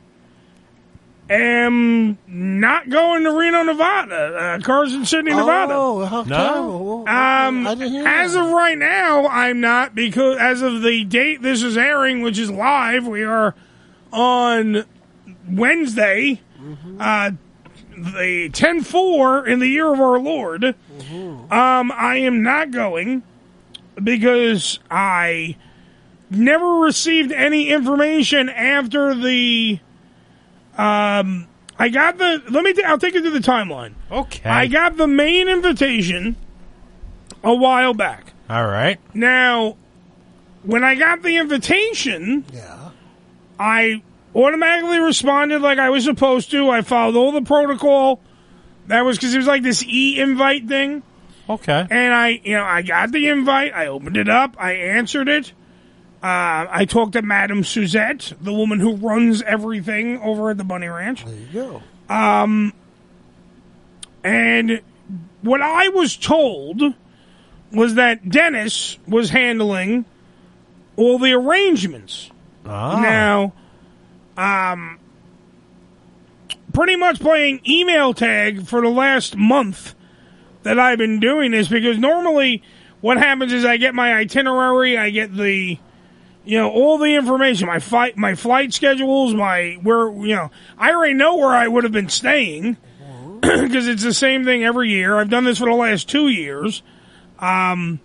am not going to Reno, Nevada, Carson City, Nevada. Oh, how terrible. I didn't hear as of right now, I'm not, because as of the date this is airing, which is live, we are on Wednesday, the 10-4 in the year of our Lord. I am not going because I never received any information after the I got the I'll take you through the timeline. Okay. I got the main invitation a while back. All right. Now, when I got the invitation, I automatically responded like I was supposed to. I followed all the protocol. That was because it was like this e-invite thing. Okay. And I got the invite. I opened it up. I answered it. I talked to Madame Suzette, the woman who runs everything over at the Bunny Ranch. There you go. And what I was told was that Dennis was handling all the arrangements. Now, pretty much playing email tag for the last month that I've been doing this, because normally what happens is I get my itinerary, I get the, all the information, my flight schedules, I already know where I would have been staying because it's the same thing every year. I've done this for the last 2 years. And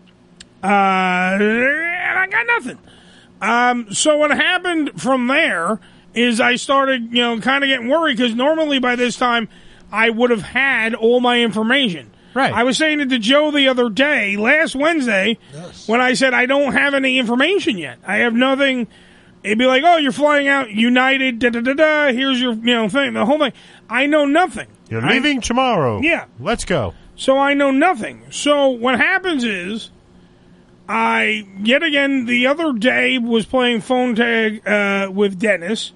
I got nothing. So what happened from there is I started, kind of getting worried, because normally by this time I would have had all my information. Right. I was saying it to Joe the other day, last Wednesday, when I said I don't have any information yet. I have nothing. It'd be like, oh, you're flying out United, da-da-da-da, here's your, thing, the whole thing. I know nothing. You're leaving tomorrow. Yeah. Let's go. So I know nothing. So what happens is, I, yet again, the other day was playing phone tag with Dennis.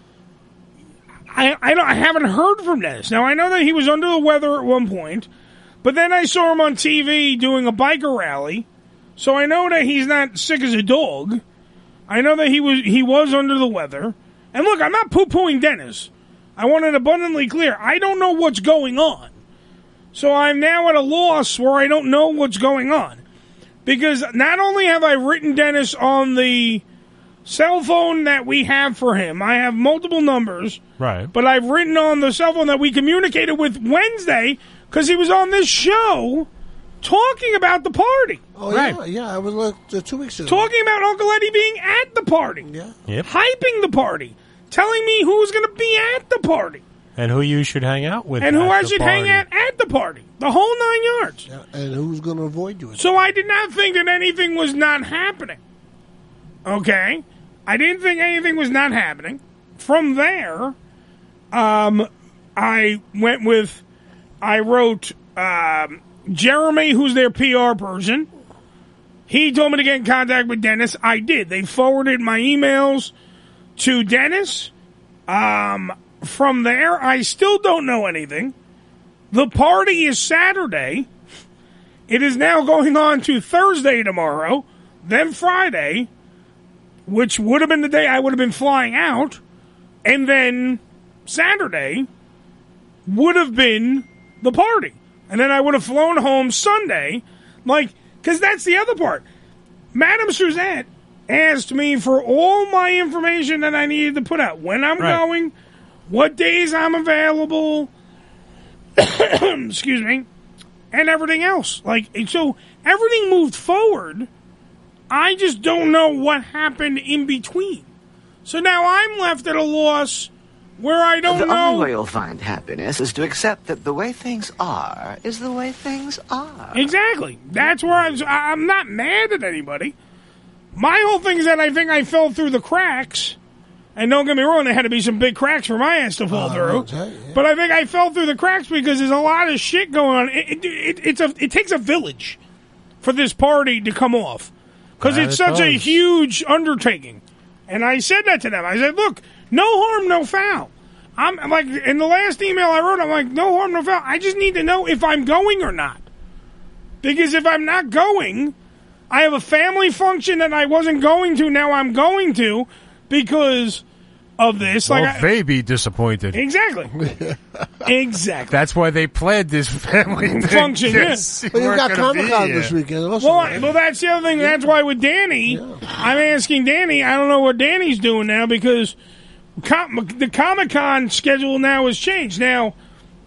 I haven't heard from Dennis. Now, I know that he was under the weather at one point, but then I saw him on TV doing a biker rally, so I know that he's not sick as a dog. I know that he was under the weather. And look, I'm not poo-pooing Dennis. I want it abundantly clear. I don't know what's going on. So I'm now at a loss where I don't know what's going on. Because not only have I written Dennis on the cell phone that we have for him, I have multiple numbers. Right. But I've written on the cell phone that we communicated with Wednesday, because he was on this show talking about the party. Oh, right. Yeah, I was like 2 weeks ago. Talking about Uncle Eddie being at the party. Yeah. Yep. Hyping the party. telling me who's going to be at the party. And who you should hang out with. And who at I the should party. hang at the party. The whole 9 yards. And who's going to avoid you? So I did not think that anything was not happening. Okay? I didn't think anything was not happening. From there, I wrote Jeremy, who's their PR person. He told me to get in contact with Dennis. I did. They forwarded my emails to Dennis. From there, I still don't know anything. The party is Saturday. It is now going on to Thursday tomorrow, then Friday, which would have been the day I would have been flying out, and then Saturday would have been the party. And then I would have flown home Sunday, because that's the other part. Madame Suzette asked me for all my information that I needed to put out. When I'm going, what days I'm available, excuse me, and everything else. So everything moved forward. I just don't know what happened in between. So now I'm left at a loss where I don't know. The only way you'll find happiness is to accept that the way things are is the way things are. Exactly. That's where I'm not mad at anybody. My whole thing is that I think I fell through the cracks. And don't get me wrong, there had to be some big cracks for my ass to fall through. But I think I fell through the cracks because there's a lot of shit going on. It takes a village for this party to come off. Because it's such a huge undertaking. And I said that to them. I said, look, no harm, no foul. I'm like, in the last email I wrote, I'm like, no harm, no foul. I just need to know if I'm going or not. Because if I'm not going, I have a family function that I wasn't going to, now I'm going to. Because of this. Well, they be disappointed. Exactly. Exactly. That's why they planned this family function. Yes. Well, you got Comic-Con this weekend. Also, well, that's the other thing. That's why with Danny, I'm asking Danny. I don't know what Danny's doing now because the Comic-Con schedule now has changed. Now,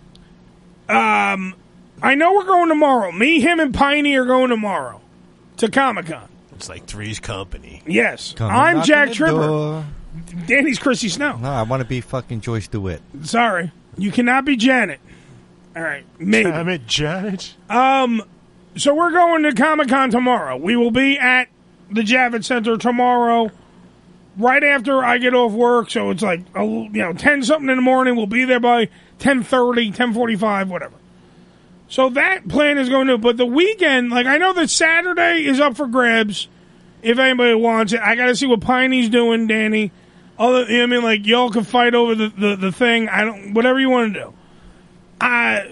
I know we're going tomorrow. Me, him, and Piney are going tomorrow to Comic-Con. It's like Three's Company. Yes. Come I'm knock Jack on the Tripper. door. Danny's Chrissy Snow. No, I want to be fucking Joyce DeWitt. Sorry. You cannot be Janet. All right. Maybe. Damn it, Janet. So we're going to Comic-Con tomorrow. We will be at the Javits Center tomorrow right after I get off work. So it's like, 10-something in the morning. We'll be there by 10:30, 10:45, whatever. So that plan is going to, but the weekend, I know that Saturday is up for grabs if anybody wants it. I got to see what Piney's doing, Danny. Y'all can fight over the thing. Whatever you want to do. Half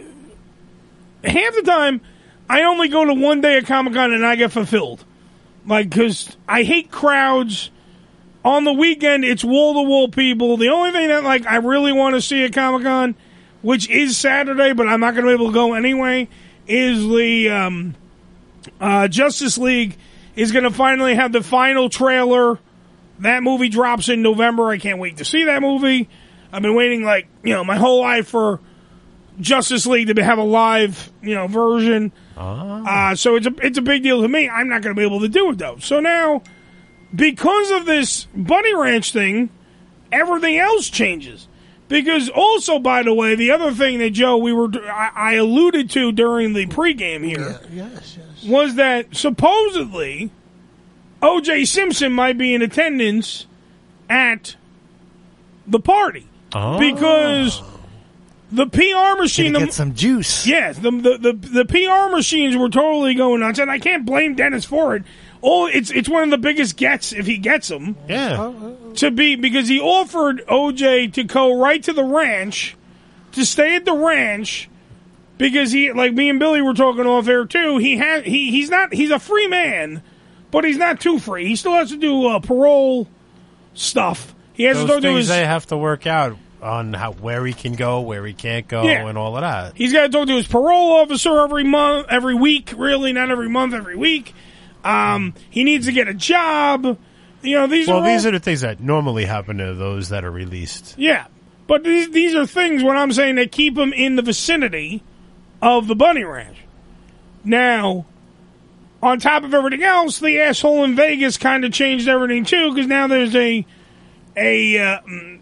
the time, I only go to one day at Comic-Con and I get fulfilled. Because I hate crowds. On the weekend, it's wall-to-wall people. The only thing that, I really want to see at Comic-Con, which is Saturday, but I'm not going to be able to go anyway, is the Justice League is going to finally have the final trailer. That movie drops in November. I can't wait to see that movie. I've been waiting, my whole life for Justice League to have a live, version. So it's a big deal to me. I'm not going to be able to do it, though. So now, because of this Bunny Ranch thing, everything else changes. Because also, by the way, the other thing that, Joe, I alluded to during the pregame here was that supposedly O.J. Simpson might be in attendance at the party. Because the PR machine... Get some juice. Yes, the PR machines were totally going nuts, and I can't blame Dennis for it. It's one of the biggest gets if he gets them. Yeah. Because he offered OJ to go right to the ranch, to stay at the ranch, because he, me and Billy were talking off air too. He's a free man, but he's not too free. He still has to do parole stuff. He has Those to do things his. they have to work out on where he can go, where he can't go, and all of that. He's got to talk to his parole officer every week. Really, not every month, every week. He needs to get a job. These are the things that normally happen to those that are released. Yeah, but these are things, what I'm saying, that keep him in the vicinity of the Bunny Ranch. Now, on top of everything else, the asshole in Vegas kind of changed everything too, because now there's a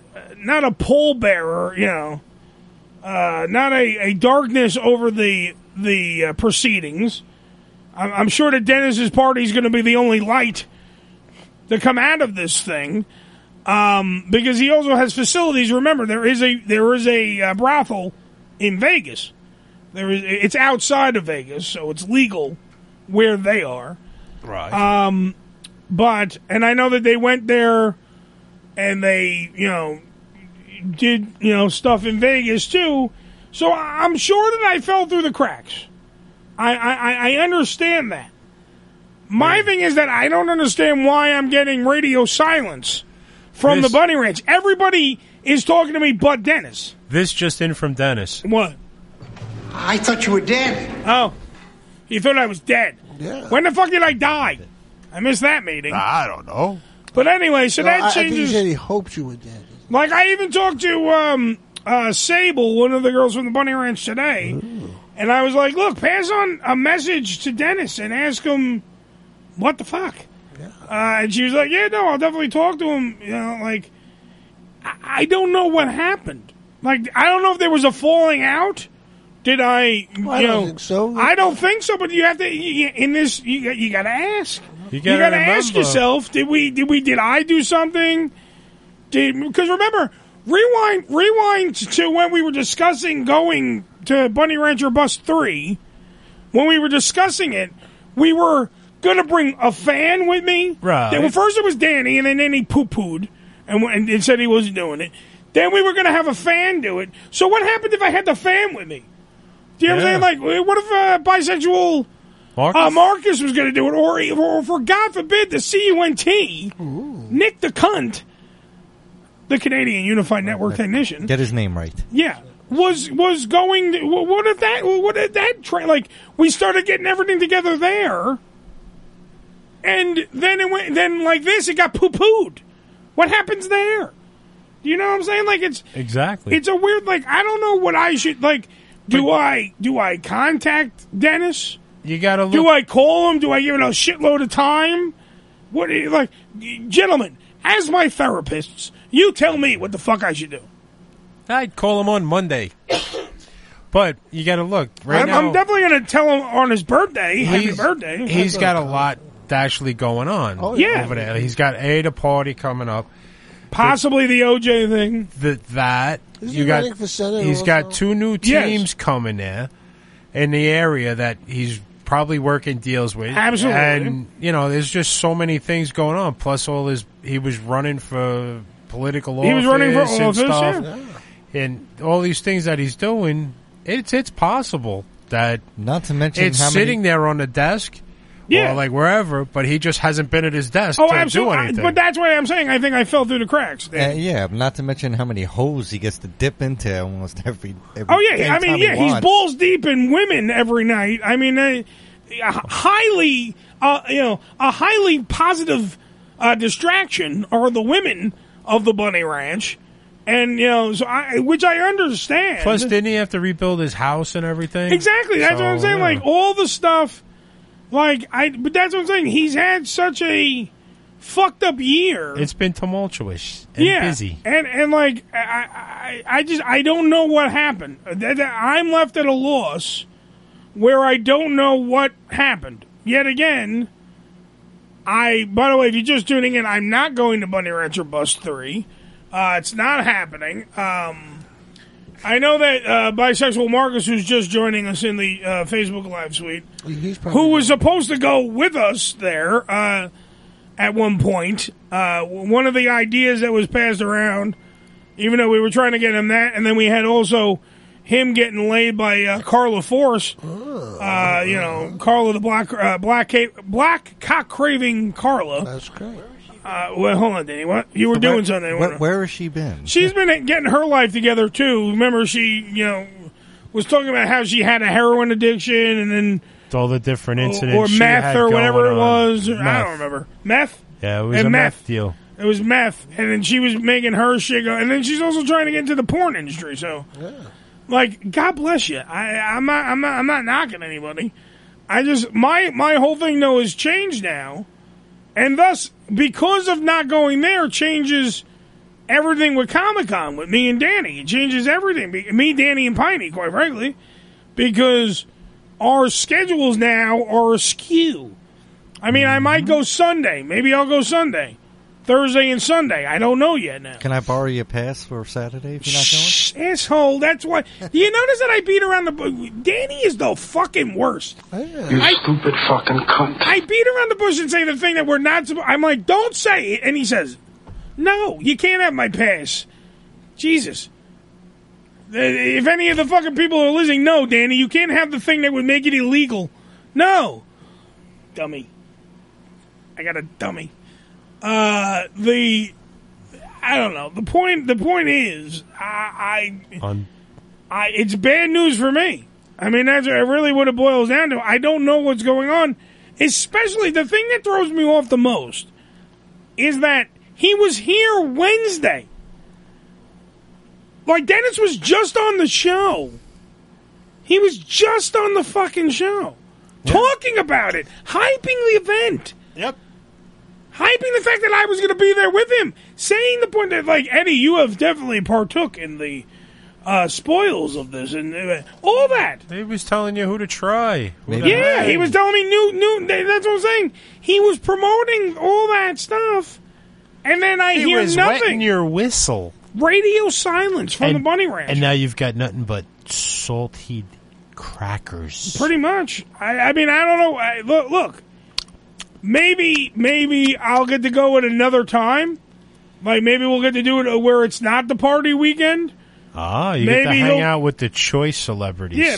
not a pallbearer, not a darkness over the proceedings. I'm sure that Dennis's party is going to be the only light to come out of this thing, because he also has facilities. Remember, there is a brothel in Vegas. It's outside of Vegas, so it's legal where they are. Right. But I know that they went there and they, did, stuff in Vegas too. So I'm sure that I fell through the cracks. I understand that. My thing is that I don't understand why I'm getting radio silence from the Bunny Ranch. Everybody is talking to me but Dennis. This just in from Dennis. What? I thought you were dead. Oh. You thought I was dead? Yeah. When the fuck did I die? I missed that meeting. I don't know. But anyway, so that I think he changes. said he hoped you were dead. Like, I even talked to Sable, one of the girls from the Bunny Ranch today, and I was like, look, pass on a message to Dennis and ask him what the fuck. And she was like, yeah, no, I'll definitely talk to him. I don't know what happened. Like, I don't know if there was a falling out. Did I? I don't think so. I don't think so. But you have to. In this, you got to ask. You got to ask remember. yourself. Did I do something? Because remember, rewind to when we were discussing going to Bunny Rancher Bus 3. When we were discussing it, we were going to bring a fan with me. Right. Well, first it was Danny, and then he poo-pooed and said he wasn't doing it. Then we were going to have a fan do it. So what happened if I had the fan with me? Do you know what I'm saying? Like, what if bisexual Marcus was going to do it? Or for God forbid, the CUNT, Nick the Cunt, the Canadian Unified Network Technician. Get his name right. Yeah. Was going... What if that... Like, we started getting everything together there, and then it went... Then, like this, it got poo-pooed. What happens there? Do you know what I'm saying? Like, it's... Exactly. It's a weird... Like, I don't know what I should... Like... Do I contact Dennis? You gotta look. Do I call him? Do I give it a shitload of time? What, like, gentlemen, as my therapists, you tell me what the fuck I should do. I'd call him on Monday. But you gotta look. Right now, I'm definitely going to tell him on his birthday. Happy birthday. He's got a lot actually going on over there. He's got the party coming up. Possibly the OJ thing. That. Isn't he running for Senate He's also? got 2 new teams coming there in the area that he's probably working deals with. Absolutely. And, there's just so many things going on. Plus he was running for political office. He was running for and office, stuff. yeah. And all these things that he's doing, it's possible that not to mention it's sitting there on the desk. Yeah. Or like wherever, but he just hasn't been at his desk Oh, to absolutely. do anything. But that's why I'm saying I think I fell through the cracks. Yeah, not to mention how many holes he gets to dip into almost every Oh yeah, I mean, time he's balls deep in women every night. I mean, a highly positive distraction are the women of the Bunny Ranch, and which I understand. Plus, didn't he have to rebuild his house and everything? Exactly, that's what I'm saying. Yeah. Like all the stuff, but that's what I'm saying. He's had such a fucked up year. It's been tumultuous and busy. And like I don't know what happened. I'm left at a loss where I don't know what happened. Yet again, by the way, if you're just tuning in, I'm not going to Bunny Rancher Bus 3. It's not happening. I know that bisexual Marcus, who's just joining us in the Facebook Live suite, who was supposed to go with us there at one point. One of the ideas that was passed around, even though we were trying to get him that, and then we had also him getting laid by Carla Force. Carla the black cock craving Carla. That's great. Well, hold on, Danny. What you were doing something? Where has she been? She's been getting her life together too. Remember, she was talking about how she had a heroin addiction, and then all the different incidents, or she meth, had or going whatever it on. was. I Meth. don't remember. Meth. Yeah, it was And a meth deal. It was meth, and then she was making her shit go, and then she's also trying to get into the porn industry. So, like, God bless you. I'm not knocking anybody. I just my whole thing though is changed now, and thus because of not going there changes everything with Comic-Con with me and Danny. It changes everything. Me, Danny, and Piney, quite frankly, because our schedules now are askew. I mean, I might go Sunday. Maybe I'll go Sunday. Thursday and Sunday. I don't know yet now. Can I borrow your pass for Saturday if you're not going? Shh, asshole. That's why. Do you notice that I beat around the bush? Danny is the fucking worst. You stupid fucking cunt. I beat around the bush and say the thing that we're not supposed. I'm like, don't say it. And he says, no, you can't have my pass. Jesus. If any of the fucking people are listening, no, Danny, you can't have the thing that would make it illegal. No. Dummy. I got a dummy. I don't know. The point is, it's bad news for me. I mean, that's really what it boils down to. I don't know what's going on. Especially the thing that throws me off the most is that he was here Wednesday. Like, Dennis was just on the show. He was just on the fucking show. Yep. Talking about it. Hyping the event. Yep. Hyping the fact that I was going to be there with him. Saying the point that, like, Eddie, you have definitely partook in the spoils of this and all that. He was telling you who to try. Yeah, he was telling me new. That's what I'm saying. He was promoting all that stuff. And then I hear was nothing. Wetting your whistle. Radio silence from the Bunny Ranch. And now you've got nothing but salty crackers. Pretty much. I mean, I don't know. Look. Maybe I'll get to go at another time. Like, maybe we'll get to do it where it's not the party weekend. You get to hang out with the choice celebrities. Yeah,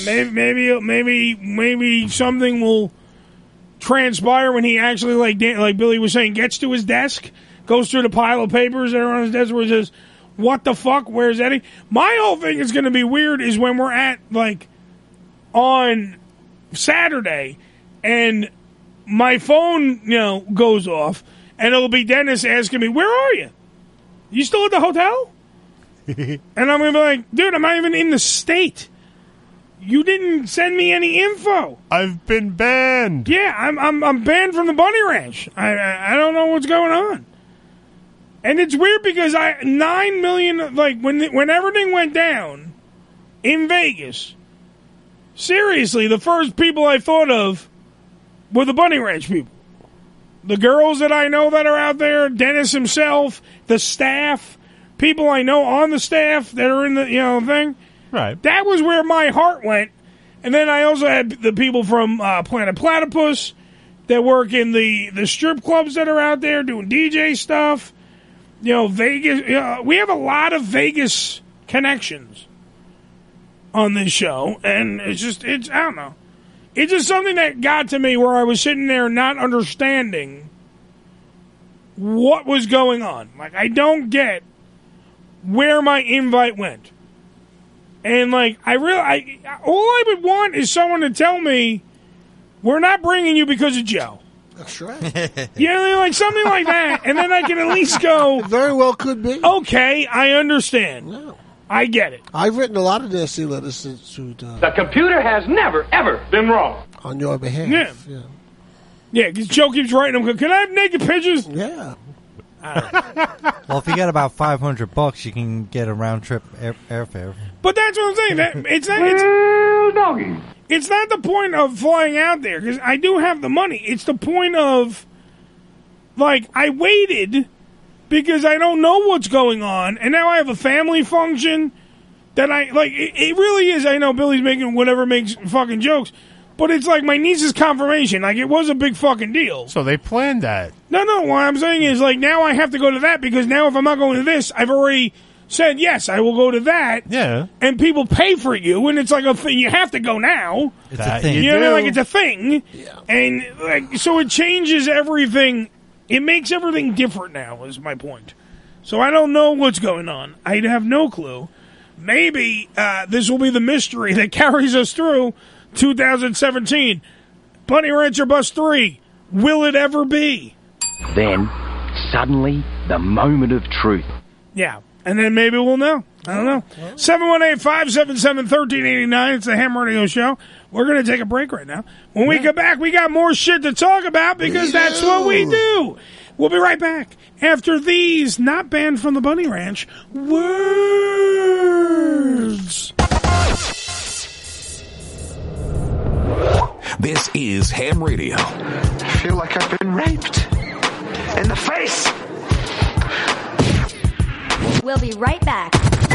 maybe something will transpire when he actually, like Billy was saying, gets to his desk, goes through the pile of papers that are on his desk where he says, what the fuck, where's Eddie? My whole thing is going to be weird is when we're at, like, on Saturday, and my phone, goes off, and it'll be Dennis asking me, where are you? You still at the hotel? And I'm going to be like, dude, I'm not even in the state. You didn't send me any info. I've been banned. Yeah, I'm banned from the Bunny Ranch. I don't know what's going on. And it's weird because 9 million, like, when everything went down in Vegas, seriously, the first people I thought of were the Bunny Ranch people. The girls that I know that are out there, Dennis himself, the staff, people I know on the staff that are in the thing. Right. That was where my heart went. And then I also had the people from Planet Platypus that work in the strip clubs that are out there doing DJ stuff. Vegas. We have a lot of Vegas connections on this show, and it's I don't know. It's just something that got to me where I was sitting there not understanding what was going on. Like, I don't get where my invite went. And, like, all I would want is someone to tell me, we're not bringing you because of Joe. That's right. Like something like that. And then I can at least go, It very well could be. Okay, I understand. No. I get it. I've written a lot of nasty letters to The computer has never, ever been wrong. on your behalf. Yeah, because Joe keeps writing them. Can I have naked pictures? Yeah. Well, if you got about $500, you can get a round trip airfare. But that's what I'm saying. It's not the point of flying out there, because I do have the money. It's the point of, like, I waited because I don't know what's going on, and now I have a family function that it really is. I know Billy's making whatever makes fucking jokes, but it's like my niece's confirmation. Like, it was a big fucking deal. So they planned that. No, what I'm saying is, like, now I have to go to that, because now if I'm not going to this, I've already said, yes, I will go to that. Yeah. And people pay for you, and it's like a thing. You have to go now. It's a thing. You know what I mean? Like, it's a thing. Yeah. And, like, so it changes everything. It makes everything different now, is my point. So I don't know what's going on. I have no clue. Maybe this will be the mystery that carries us through 2017. Bunny Rancher Bus 3. Will it ever be? Then, suddenly, the moment of truth. Yeah. And then maybe we'll know. I don't know. 718-577-1389. It's the Ham Radio Show. We're going to take a break right now. When we come back, we got more shit to talk about, because that's what we do. We'll be right back after these, not banned from the Bunny Ranch, words. This is Ham Radio. I feel like I've been raped. In the face! We'll be right back.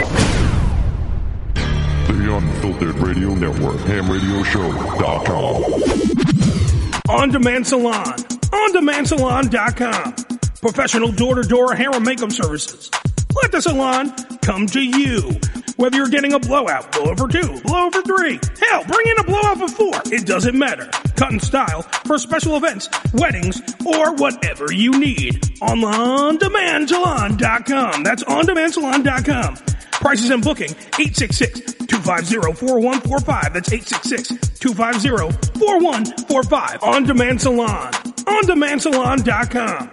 The Unfiltered Radio Network, HamRadioShow.com. On Demand Salon. OnDemandSalon.com. Professional door-to-door hair and makeup services. Let the salon come to you. Whether you're getting a blowout, blowout for 2, blowout for 3, hell, bring in a blowout for 4. It doesn't matter. Cut and style for special events, weddings, or whatever you need. On OnDemandSalon.com. That's OnDemandSalon.com. Prices and booking, 866-250-4145. That's 866-250-4145. On Demand Salon. OnDemandSalon.com.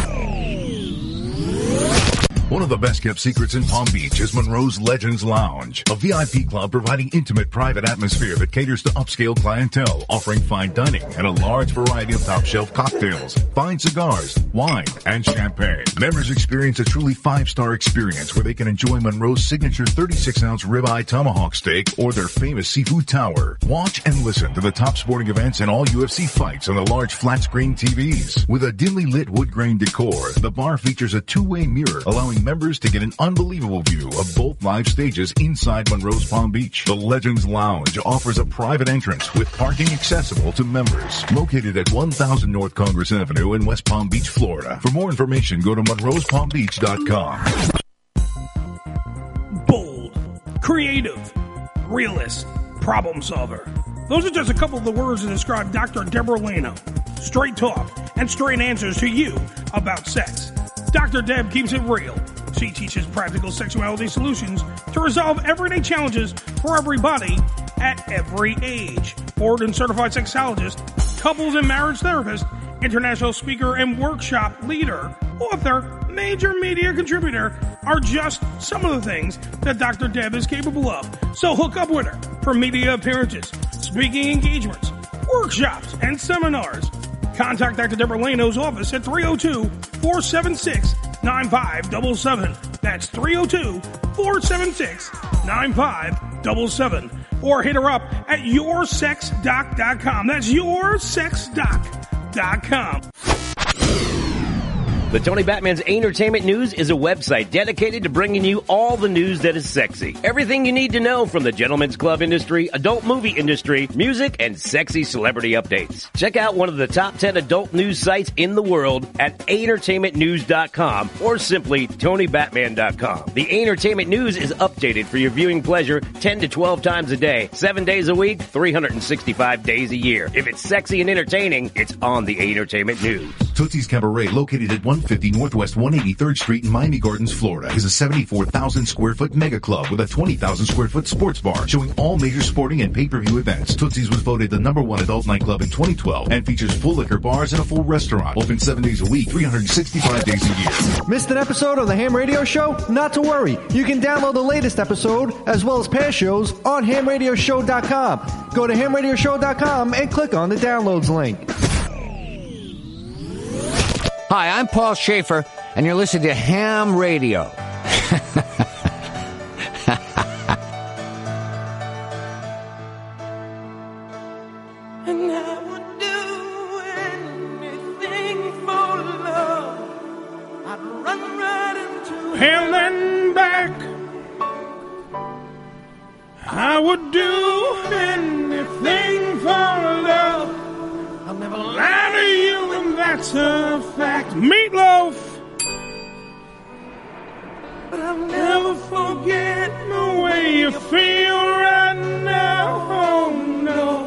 One of the best-kept secrets in Palm Beach is Monroe's Legends Lounge, a VIP club providing intimate private atmosphere that caters to upscale clientele, offering fine dining and a large variety of top-shelf cocktails, fine cigars, wine, and champagne. Members experience a truly 5-star experience where they can enjoy Monroe's signature 36-ounce ribeye tomahawk steak or their famous seafood tower. Watch and listen to the top sporting events and all UFC fights on the large flat-screen TVs. With a dimly lit wood grain decor, the bar features a two-way mirror, allowing members to get an unbelievable view of both live stages inside Monroe's Palm Beach. The Legends Lounge offers a private entrance with parking accessible to members. Located at 1000 North Congress Avenue in West Palm Beach, Florida. For more information, go to Monroe'sPalmBeach.com. Bold, creative, realist, problem solver. Those are just a couple of the words that describe Dr. Deborah Leno. Straight talk and straight answers to you about sex. Dr. Deb keeps it real. She teaches practical sexuality solutions to resolve everyday challenges for everybody at every age. Board and certified sexologist, couples and marriage therapist, international speaker and workshop leader, author, major media contributor are just some of the things that Dr. Deb is capable of. So hook up with her for media appearances, speaking engagements, workshops, and seminars. Contact Dr. Deborah Leno's office at 302-476-9577. That's 302-476-9577. Or hit her up at yoursexdoc.com. That's yoursexdoc.com. The Tony Batman's Entertainment News is a website dedicated to bringing you all the news that is sexy. Everything you need to know from the gentlemen's club industry, adult movie industry, music, and sexy celebrity updates. Check out one of the top 10 adult news sites in the world at entertainmentnews.com or simply TonyBatman.com. The Entertainment News is updated for your viewing pleasure 10 to 12 times a day, 7 days a week, 365 days a year. If it's sexy and entertaining, it's on the Entertainment News. Tootsie's Cabaret, located at 150 Northwest 183rd Street in Miami Gardens, Florida, is a 74,000 square foot mega club with a 20,000 square foot sports bar showing all major sporting and pay-per-view events. Tootsie's was voted the #1 adult nightclub in 2012 and features full liquor bars and a full restaurant. Open 7 days a week, 365 days a year. Missed an episode of the Ham Radio Show? Not to worry. You can download the latest episode as well as past shows on HamRadioShow.com. Go to HamRadioShow.com and click on the downloads link. Hi, I'm Paul Schaefer, and you're listening to Ham Radio. And I would do anything for love. I'd run right into hell and back. I would do anything for love. I'll never lie to you, and that's a fact. Meatloaf. But I'll never forget the way you feel right now. Oh, no.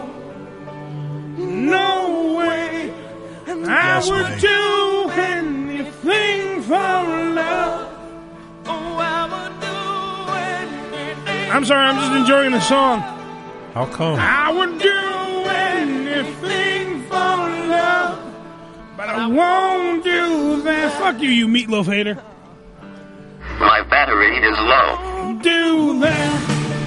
No way. And I would do anything for love. Oh, I would do anything. I'm sorry, I'm just enjoying the song. How come? I would do anything for love, but I won't do that. Fuck you, you Meatloaf hater. My battery is low. Do that.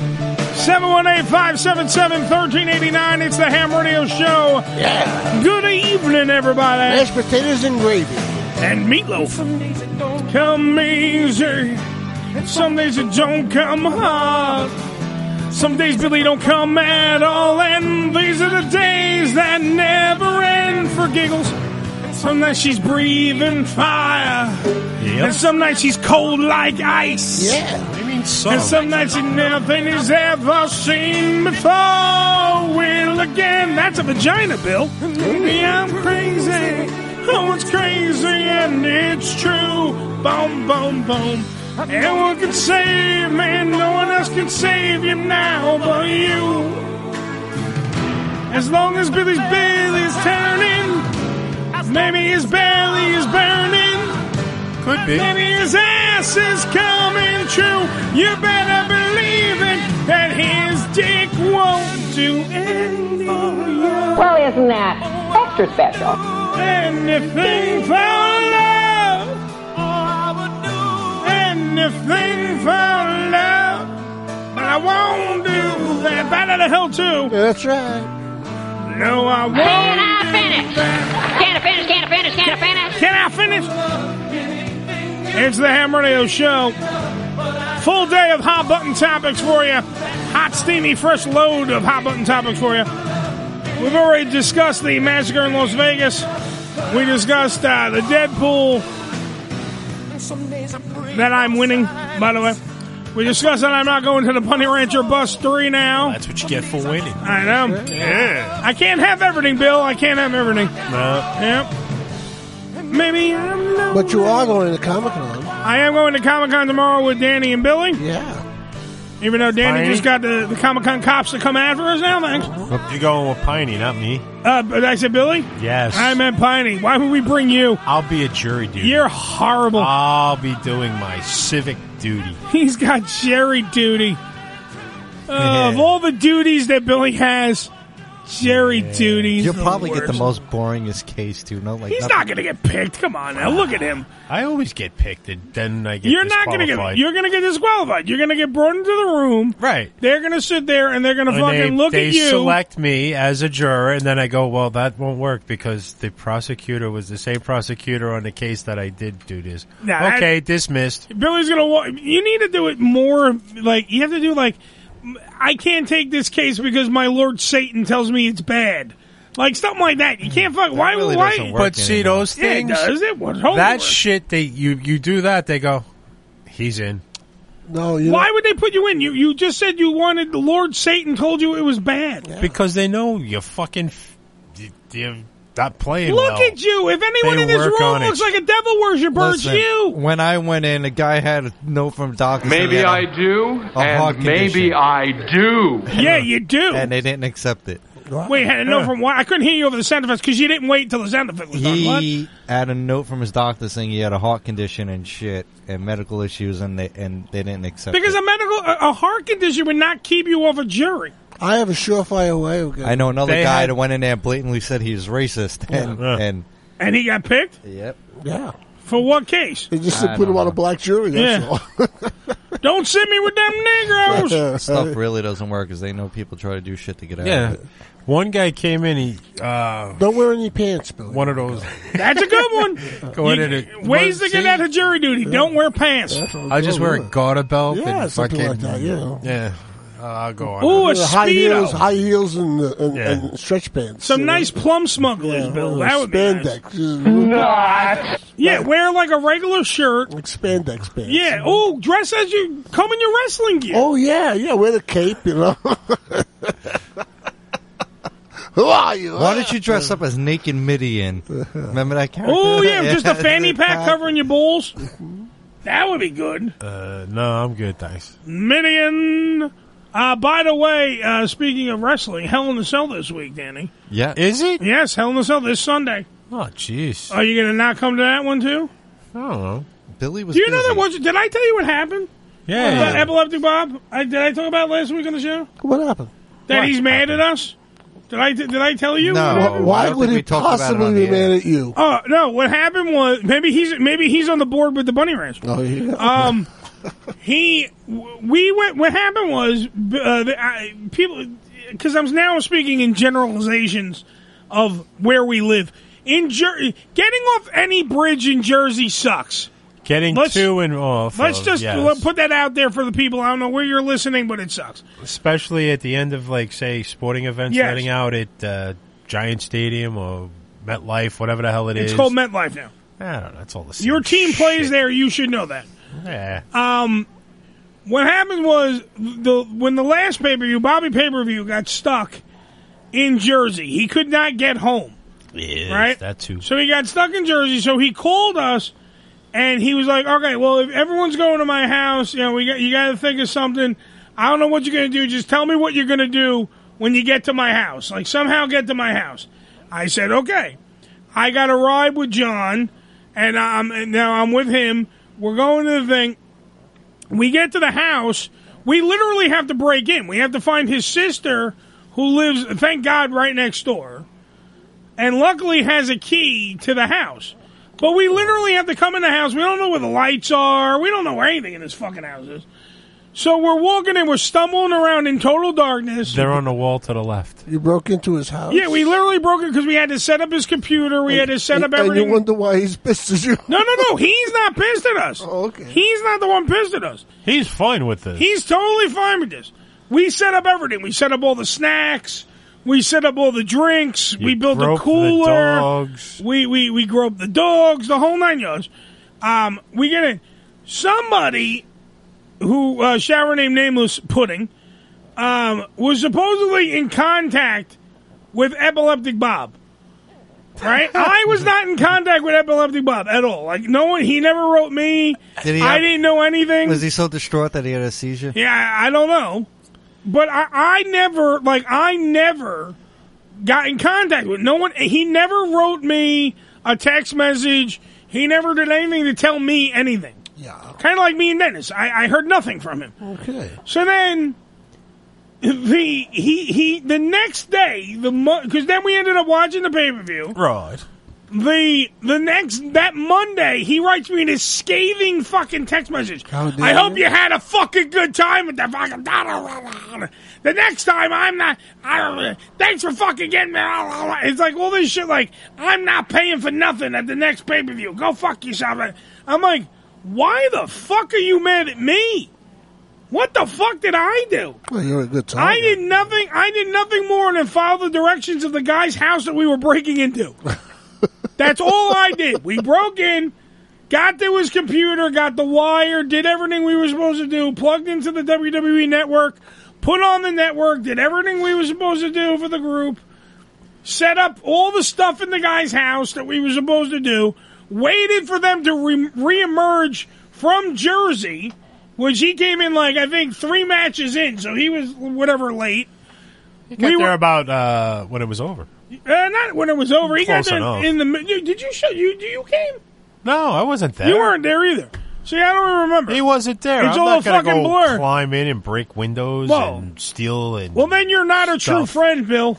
718-577-1389. It's the Ham Radio Show. Yeah. Good evening, everybody. Mashed potatoes and gravy. and Meatloaf. Come easy. Some days it don't come hard. Some days Billy don't come at all. And these are the days that never end for giggles. Some nights she's breathing fire. And some nights she's cold like ice. Yeah. What do you mean some? And some nights nothing is ever seen before. Will again. That's a vagina, Bill. Maybe I'm crazy. Oh, it's crazy and it's true. Boom, boom, boom. And one can save me. No one else can save you now but you. As long as Billy's belly's turning. Maybe his belly is burning. Could be. Maybe his ass is coming true. You better believe it that his dick won't do anything for you. Well, isn't that extra special? Anything for love. Anything for love. But I won't do that. Bad out of hell, too. Yeah, that's right. No, I won't. Can I finish? Can I finish? Can I finish? Can I finish? Can I finish? It's the Ham Radio Show. Full day of hot button topics for you. Hot, steamy, fresh load of hot button topics for you. We've already discussed the massacre in Las Vegas. We discussed the Deadpool that I'm winning, by the way. We discussed that I'm not going to the Bunny Rancher Bus 3 now. That's what you get for winning. I know. Yeah. I can't have everything, Bill. I can't have everything. No. Yep. Maybe I'm not. But you are going to Comic-Con. I am going to Comic-Con tomorrow with Danny and Billy. Yeah. Even though Danny Piney? just got the Comic-Con cops to come after us now, thanks. You're going with Piney, not me. But I said Billy? Yes. I meant Piney. Why would we bring you? I'll be a jury duty. You're horrible. I'll be doing my civic duty. He's got Jerry duty. Of all the duties that Billy has, Jerry duties. You'll probably get the most boringest case too. No, like He's not going to get picked. Come on now, look at him. I always get picked, and then I get You're not going to get. You're going to get disqualified. You're going to get brought into the room. Right. They're going to sit there and they're going to And fucking look they at you. select me as a juror, and then I go, well, that won't work because the prosecutor was the same prosecutor on the case that I did do this. Nah, okay, dismissed. Billy's going to. You need to do it more. Like you have to do like. I can't take this case because my Lord Satan tells me it's bad. Like something like that. You can't fuck. Why? really why? doesn't work But see those things. Yeah, it does. It would totally that work. shit. You do that. They go, he's in. No, you. Why would they put you in? You just said you wanted. The Lord Satan told you it was bad. Because they know you're fucking. You're not playing Look well. at you. If anyone They in this work room on looks it. like a devil worshiper, it's Listen, you. when I went in, a guy had a note from doctor. saying he Maybe had I do, heart and maybe condition. I do. Yeah, you do. and they didn't accept it. Wait, had a note from what? I couldn't hear you over the sound effects because you didn't wait until the sound effect was done. What? He had a note from his doctor saying he had a heart condition and shit and medical issues, and they didn't accept Because it. a heart condition would not keep you off a jury. I have a surefire way of getting. I know another They guy had- that went in there and blatantly said he was racist, and And he got picked? yep. Yeah. For what case? They just I put him don't on a know. black jury. That's Yeah. all. Don't send me with them Negroes. Stuff really doesn't work because they know people try to do shit to get out Yeah. of it. One guy came in. He Don't wear any pants, Billy. one of those. That's a good one. Going in it. Ways to get out of jury duty. Don't wear pants. I just wear a garter belt. Yeah, and something fucking, like that. Yeah. Yeah. I'll go on. Ooh, a High Speedo. heels, and, Yeah. and stretch pants. Some nice plum smugglers, Bill. That would be nice. Spandex. Yeah, wear like a regular shirt. Like spandex pants. Yeah. Oh, dress as you come in your wrestling gear. Oh, yeah. Wear the cape, you know. Who are you? Why don't you dress up as Naked Midian? Remember that character? Oh, yeah, just a fanny pack Pack. covering your balls. That would be good. No, I'm good, thanks. Midian. By the way, speaking of wrestling, Hell in a Cell this week, Danny. Yeah. Is it? Yes, Hell in a Cell this Sunday. Oh, jeez. Are you going to not come to that one, too? I don't know. Billy was Do you know busy. that was? Did I tell you what happened? Yeah. About Epileptic Bob? Did I talk about it last week on the show? What happened? That What he's mad at us? Did I tell you? No. I Why don't would think he we talked about it possibly on the be mad air. at you? Oh no! What happened was maybe he's on the board with the Bunny Ranch. Oh, yeah. We went. What happened was people because I'm now speaking in generalizations of where we live. Getting off any bridge in Jersey sucks. Getting to and off. Let's just put that out there for the people. I don't know where you're listening, but it sucks. Especially at the end of, like, say, sporting events, Yes. letting out at Giant Stadium or MetLife, whatever the hell it is. It's called MetLife now. I don't know. That's all the same. Your team plays there. You should know that. Yeah. What happened was when the last pay-per-view, Bobby pay-per-view, got stuck in Jersey. He could not get home. Yeah, right? that too. So he got stuck in Jersey. So he called us, and he was like, "Okay, well, if everyone's going to my house, you know, you got to think of something. I don't know what you're going to do. Just tell me what you're going to do when you get to my house. Like somehow get to my house." I said, "Okay." I got a ride with John, and now I'm with him. We're going to the thing. We get to the house. We literally have to break in. We have to find his sister, who lives, thank God, right next door, and luckily has a key to the house. But we literally have to come in the house. We don't know where the lights are. We don't know where anything in this fucking house is. So we're walking in. We're stumbling around in total darkness. They're on the wall to the left. You broke into his house? Yeah, we literally broke it because we had to set up his computer. We had to set up everything. And you wonder why he's pissed at you? No. He's not pissed at us. Oh, okay. He's not the one pissed at us. He's fine with this. He's totally fine with this. We set up everything. We set up all the snacks. We set up all the drinks. We built a cooler. The dogs. We groped the dogs. The whole 9 yards. We get in. Somebody who shower name Nameless Pudding was supposedly in contact with Epileptic Bob. Right? I was not in contact with Epileptic Bob at all. Like no one. He never wrote me. I didn't know anything. Was he so distraught that he had a seizure? Yeah, I don't know. But I never got in contact with no one. He never wrote me a text message. He never did anything to tell me anything. Yeah. Kind of like me and Dennis. I heard nothing from him. Okay. So then the next day, because then we ended up watching the pay-per-view. Right. That Monday, he writes me this scathing fucking text message. I hope you had a fucking good time with the fucking. The next time I'm not. Thanks for fucking getting me. It's like all this shit. Like I'm not paying for nothing at the next pay per view. Go fuck yourself. I'm like, why the fuck are you mad at me? What the fuck did I do? Well, you're a good time. I did nothing more than follow the directions of the guy's house that we were breaking into. That's all I did. We broke in, got to his computer, got the wire, did everything we were supposed to do, plugged into the WWE network, put on the network, did everything we were supposed to do for the group, set up all the stuff in the guy's house that we were supposed to do, waited for them to reemerge from Jersey, which he came in like, I think, 3 matches in, so he was whatever late. He got there about when it was over. Not when it was over. He Close got there enough. in the. Did you show you came? No, I wasn't there. You weren't there either. See, I don't remember. He wasn't there. It's I'm all not a gonna fucking go blur. climb in and break windows Whoa. and steal and. Well, then you're not a true stuff. friend, Bill.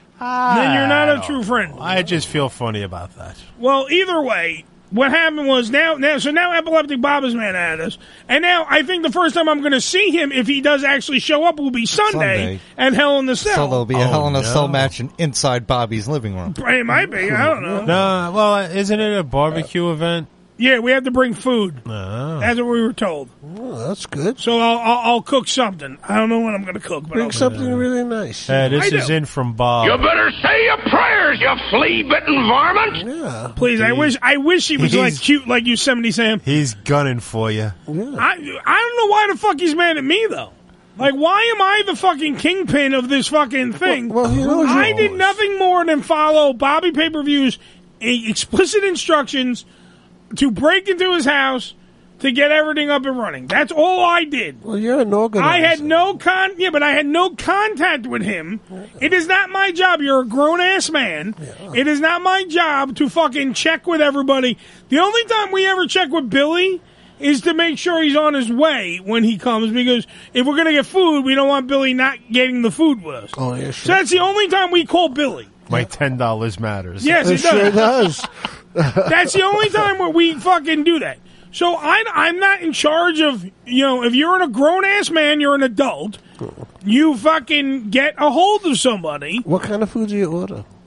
Then you're not a true friend. I just feel funny about that. Well, either way, what happened was now Epileptic Bob is mad at us, and now I think the first time I'm going to see him, if he does actually show up, will be Sunday at Hell in the Cell. So there'll be a Hell in a Cell match inside Bobby's living room. It might be. I don't know. No, well, isn't it a barbecue event? Yeah, we have to bring food. Oh. That's what we were told. Oh, that's good. So I'll cook something. I don't know what I'm going to cook, but Bring I'll something really nice. This is in from Bob. You better say your prayers, you flea-bitten varmint. Yeah. Please, I wish he was like cute like Yosemite Sam. He's gunning for you. I don't know why the fuck he's mad at me though. Like, why am I the fucking kingpin of this fucking thing? Well, he knows I did nothing more than follow Bobby Pay-Per-View's explicit instructions to break into his house to get everything up and running. That's all I did. Well, you're an organizer. I had no but I had no contact with him. It is not my job. You're a grown-ass man. Yeah. It is not my job to fucking check with everybody. The only time we ever check with Billy is to make sure he's on his way when he comes, because if we're going to get food, we don't want Billy not getting the food with us. Oh, yeah, sure. So that's the only time we call Billy. My $10 matters. Yes, it does. Sure does. That's the only time where we fucking do that. So I'm not in charge of, if you're a grown-ass man, you're an adult, you fucking get a hold of somebody. What kind of food do you order?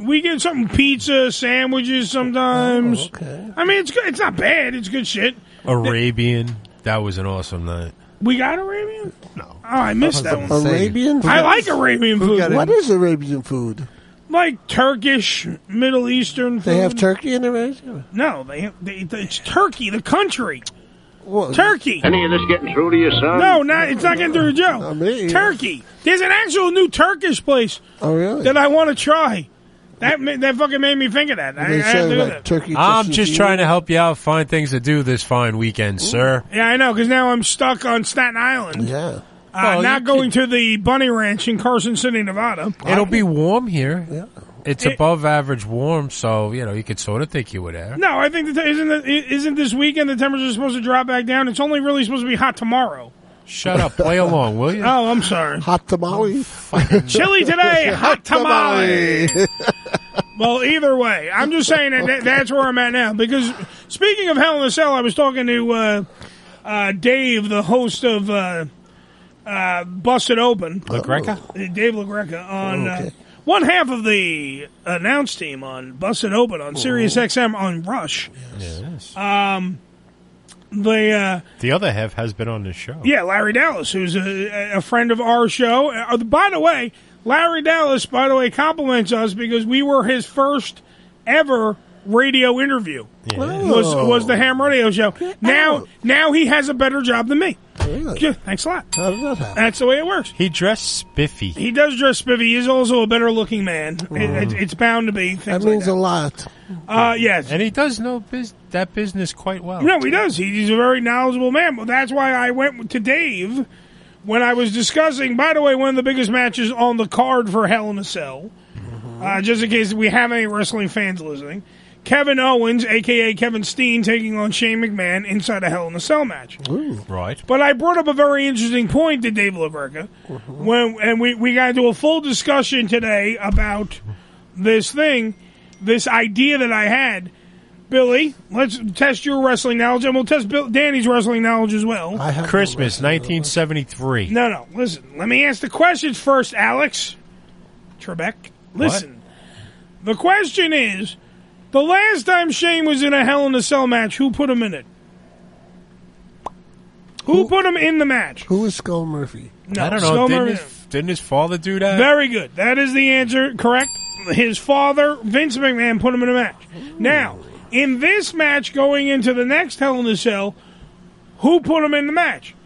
We get something pizza, sandwiches sometimes. Oh, okay. I mean, it's good. It's not bad. It's good shit. Arabian. That was an awesome night. We got Arabian? No. Oh, I missed that one. Arabian food? I like Arabian food. What is Arabian food? Like Turkish, Middle Eastern food. They have turkey in Arabia? No, it's Turkey, the country. Turkey. Any of this getting through to you, son? No, it's not getting through to Joe. Turkey. There's an actual new Turkish place that I want to try. That fucking made me think of that. I have to do that. Turkey. I'm just trying to help you out find things to do this fine weekend, sir. Yeah, I know, because now I'm stuck on Staten Island. Yeah. Not going to the Bunny Ranch in Carson City, Nevada. It'll be warm here. Yeah. It's above average warm, so you could sort of think you were there. No, I think isn't this weekend the temperature supposed to drop back down? It's only really supposed to be hot tomorrow. Shut up. Play along, will you? Oh, I'm sorry. Hot tamale. Chilly today, hot tamale. Well, either way, I'm just saying that's where I'm at now. Because speaking of Hell in a Cell, I was talking to Dave, the host of Busted Open. LaGreca? Dave LaGreca on one half of the announce team on Busted Open on Sirius XM on Rush. Yes. The other half has been on the show. Yeah, Larry Dallas, who's a friend of our show. By the way, Larry Dallas, compliments us because we were his first ever radio interview. Was the Ham Radio Show. Now he has a better job than me. Really? Yeah, thanks a lot. How does that happen? That's the way it works. He dressed spiffy. He does dress spiffy. He is also a better looking man. It's bound to be. That means a lot. Yes. And he does know that business quite well. No, he does. He's a very knowledgeable man. Well, that's why I went to Dave when I was discussing, by the way, one of the biggest matches on the card for Hell in a Cell, just in case we have any wrestling fans listening. Kevin Owens, a.k.a. Kevin Steen, taking on Shane McMahon inside a Hell in a Cell match. Ooh. Right. But I brought up a very interesting point to Dave LaGreca, and we got into a full discussion today about this idea that I had. Billy, let's test your wrestling knowledge, and we'll test Danny's wrestling knowledge as well. Christmas, 1973. No, listen. Let me ask the questions first, Alex Trebek. Listen. What? The question is, the last time Shane was in a Hell in a Cell match, who put him in it? Who put him in the match? Who is Skull Murphy? No, I don't know. Didn't his father do that? Very good. That is the answer. Correct. His father, Vince McMahon, put him in a match. Now, in this match going into the next Hell in a Cell, who put him in the match?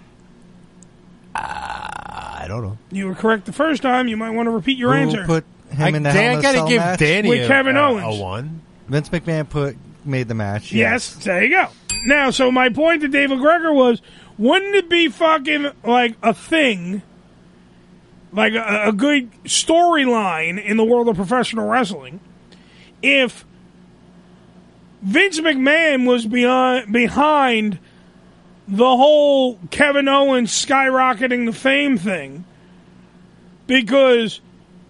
I don't know. You were correct the first time. You might want to repeat your answer. Who put him in the Hell in a Cell give match? Danny with Kevin Owens. A one. Vince McMahon made the match. Yes, there you go. Now, so my point to Dave McGregor was, wouldn't it be fucking like a thing, like a good storyline in the world of professional wrestling, if Vince McMahon was behind the whole Kevin Owens skyrocketing the fame thing, because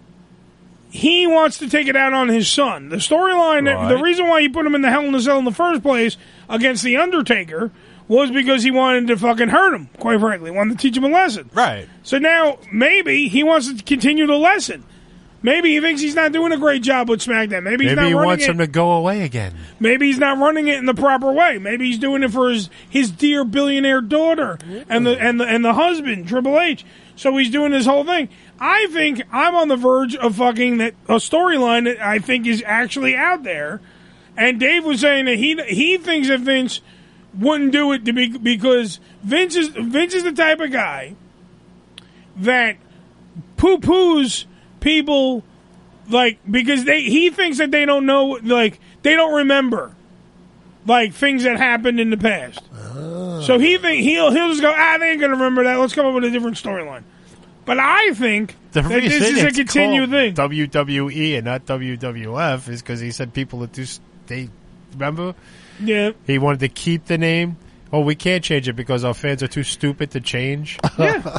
he wants to take it out on his son. The storyline, the reason why he put him in the Hell in a Cell in the first place against The Undertaker was because he wanted to fucking hurt him, quite frankly. Wanted to teach him a lesson. Right. So now, maybe he wants to continue the lesson. Maybe he thinks he's not doing a great job with SmackDown. Maybe he's not he running wants it. him to go away again. Maybe he's not running it in the proper way. Maybe he's doing it for his dear billionaire daughter and the husband, Triple H. So he's doing this whole thing. I think I'm on the verge of fucking a storyline that I think is actually out there. And Dave was saying that he thinks that Vince wouldn't do it because Vince is the type of guy that poo-poos people, like, because he thinks that they don't know, like, they don't remember, like, things that happened in the past. So he'll just go, they ain't gonna remember that. Let's come up with a different storyline. But I think the that this is a continued thing. WWE and not WWF is because he said people that they remember. Yeah, he wanted to keep the name. Oh, we can't change it because our fans are too stupid to change. Yeah,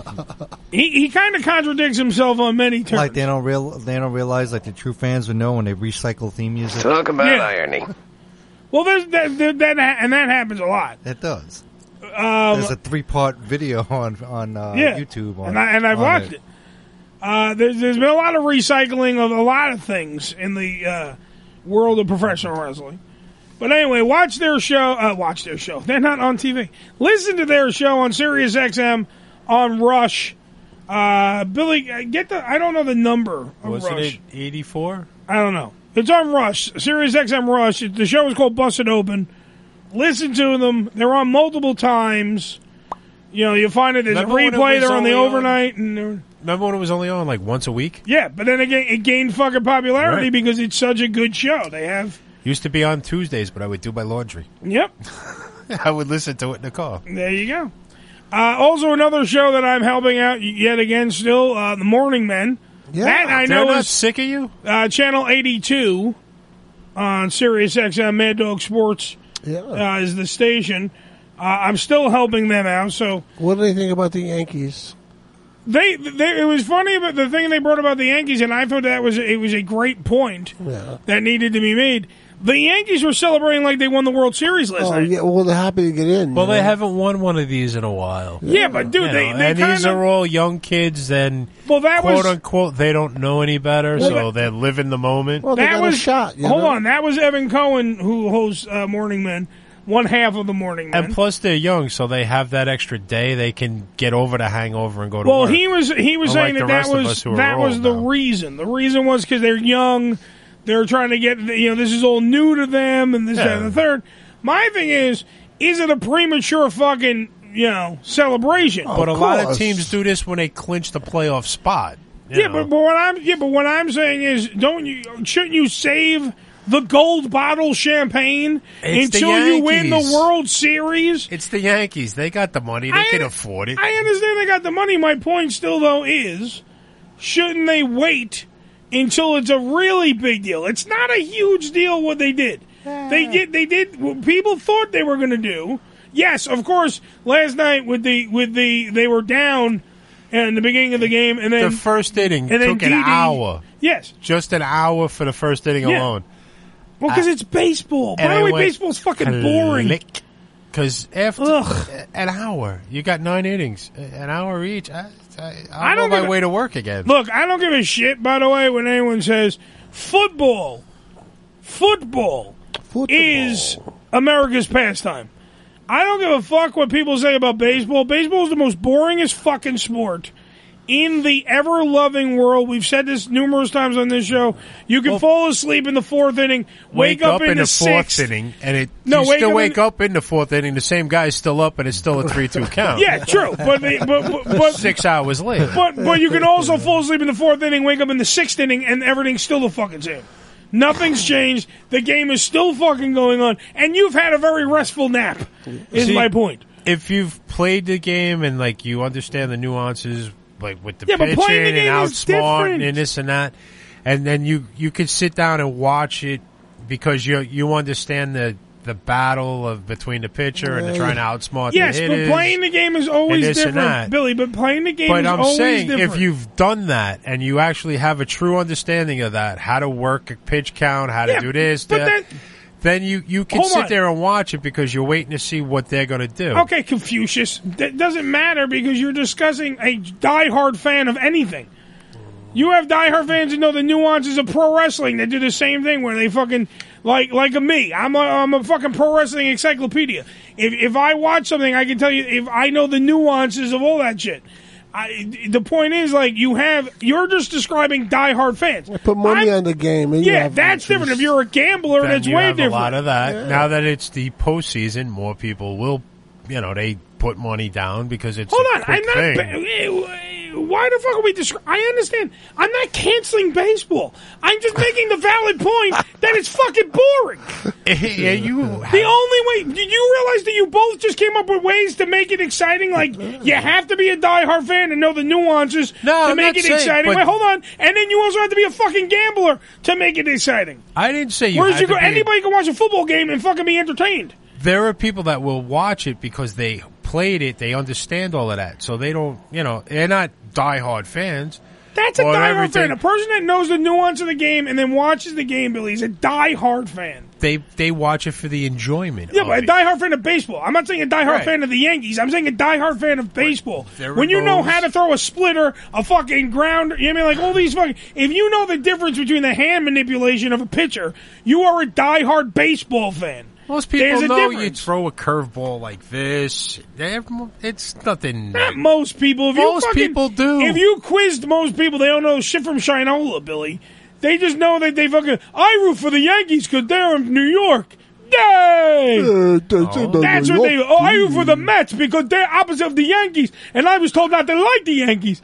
he kind of contradicts himself on many terms. Like they don't realize, like the true fans would know when they recycle theme music. Talk about irony. Well, there's that happens a lot. It does. There's a 3-part video on YouTube, and I've watched it. There's been a lot of recycling of a lot of things in the world of professional wrestling. But anyway, watch their show. Watch their show. They're not on TV. Listen to their show on Sirius XM on Rush. Billy, get the. I don't know the number of Wasn't Rush. it 84? I don't know. It's on Rush. Sirius XM Rush. The show is called Busted Open. Listen to them. They're on multiple times. You know, you find it as a replay. They're on the overnight. Remember when it was only on like once a week? Yeah, but then again, it gained fucking popularity Right. because it's such a good show. They have. Used to be on Tuesdays, but I would do my laundry. Yep. I would listen to it in the car. There you go. Also, another show that I'm helping out yet again still, The Morning Men. Yeah. That I They're know not is sick of you? Channel 82 on Sirius XM Mad Dog Sports is the station. I'm still helping them out. So, what do they think about the Yankees? It was funny about the thing they brought about the Yankees, and I thought it was a great point that needed to be made. The Yankees were celebrating like they won the World Series last night. Yeah, well, they're happy to get in. Well, they haven't won one of these in a while. Yeah, but dude, they and these are all young kids, and that quote was- unquote, they don't know any better, Well, so they're living the moment. that was hold on. That was Evan Cohen, who hosts Morning Men, one half of the Morning Men. And plus, they're young, so they have that extra day. They can get over the hangover and go to Well, work. he was Unlike saying the that rest of us who are that was old the now. reason. The reason was because they're young. They're trying to get this is all new to them, and this that, and the third. My thing is it a premature fucking celebration? But a lot of teams do this when they clinch the playoff spot. But what I'm saying is, shouldn't you save the gold bottle champagne It's the until you win the Yankees. World Series? It's the Yankees. They got the money. They can afford it. I understand they got the money. My point still, though, is shouldn't they wait until it's a really big deal? It's not a huge deal what they did. They did what people thought they were going to do. Yes, of course. Last night they were down in the beginning of the game, and then the first inning and then took an Didi hour. Yes, just an hour for the first inning Yeah. alone. Well, because it's baseball. By the way, baseball's fucking boring. Because after an hour, you got 9 innings, an hour each. I'm on my way to work again. Look, I don't give a shit, by the way, when anyone says football is America's pastime. I don't give a fuck what people say about baseball. Baseball is the most boringest fucking sport in the ever-loving world. We've said this numerous times on this show. You can fall asleep in the 4th inning, wake up in the 6th inning, and No, you wake still up wake up in the 4th inning. The same guy's still up, and it's still a 3-2 count. Yeah, true. But 6 hours later. But you can also fall asleep in the 4th inning, wake up in the 6th inning, and everything's still the fucking same. Nothing's changed. The game is still fucking going on, and you've had a very restful nap. Is See, my point. If you've played the game and like you understand the nuances, like with the Yeah, but playing the pitching game and is outsmart different. and this and that, and then you could sit down and watch it because you understand the battle of between the pitcher and trying to outsmart Yes, the but hitters. playing the game is always and this and different, that. Billy. But playing the game But is I'm always saying, different. if you've done that and you actually have a true understanding of that, how to work a pitch count, how to Yeah, do this, but that, then you can Hold sit on. there and watch it because you're waiting to see what they're going to do. Okay, Confucius. That doesn't matter because you're discussing a diehard fan of anything. You have diehard fans that know the nuances of pro wrestling that do the same thing where they fucking like me. I'm a fucking pro wrestling encyclopedia. If I watch something, I can tell you if I know the nuances of all that shit. The point is, like, you're just describing diehard fans. Put money on the game. And you Yeah, have that's different. If you're a gambler, Then that's you way have different. a lot of that. Yeah. Now that it's the postseason, more people will, they put money down because it's Hold a on, quick I'm not. thing. Why the fuck are we I understand. I'm not canceling baseball. I'm just making the valid point that it's fucking boring. Yeah, The only way. Did you realize that you both just came up with ways to make it exciting? Like, you have to be a diehard fan and know the nuances to I'm make not it saying, exciting. but- Wait, hold on. And then you also have to be a fucking gambler to make it exciting. I didn't say you Whereas had you to go, be- anybody can watch a football game and fucking be entertained. There are people that will watch it because they played it, they understand all of that. So they don't, they're not diehard fans, That's a on diehard everything. fan. A person that knows the nuance of the game and then watches the game, Billy, is a diehard fan. They watch it for the enjoyment. Yeah, of but a it. diehard fan of baseball. I'm not saying a diehard Right. fan of the Yankees. I'm saying a diehard fan of baseball. there When are you know those- how to throw a splitter, a fucking grounder, you know what I mean? Like all these fucking. If you know the difference between the hand manipulation of a pitcher, you are a diehard baseball fan. Most people There's a know difference. you throw a curveball like this. It's nothing. Not most people. If Most you fucking, people do. If you quizzed most people, they don't know shit from Shinola, Billy. They just know that they fucking. I root for the Yankees because they're in New York. Yay! That's what they. Oh, I root for the Mets because they're opposite of the Yankees, and I was told not to like the Yankees.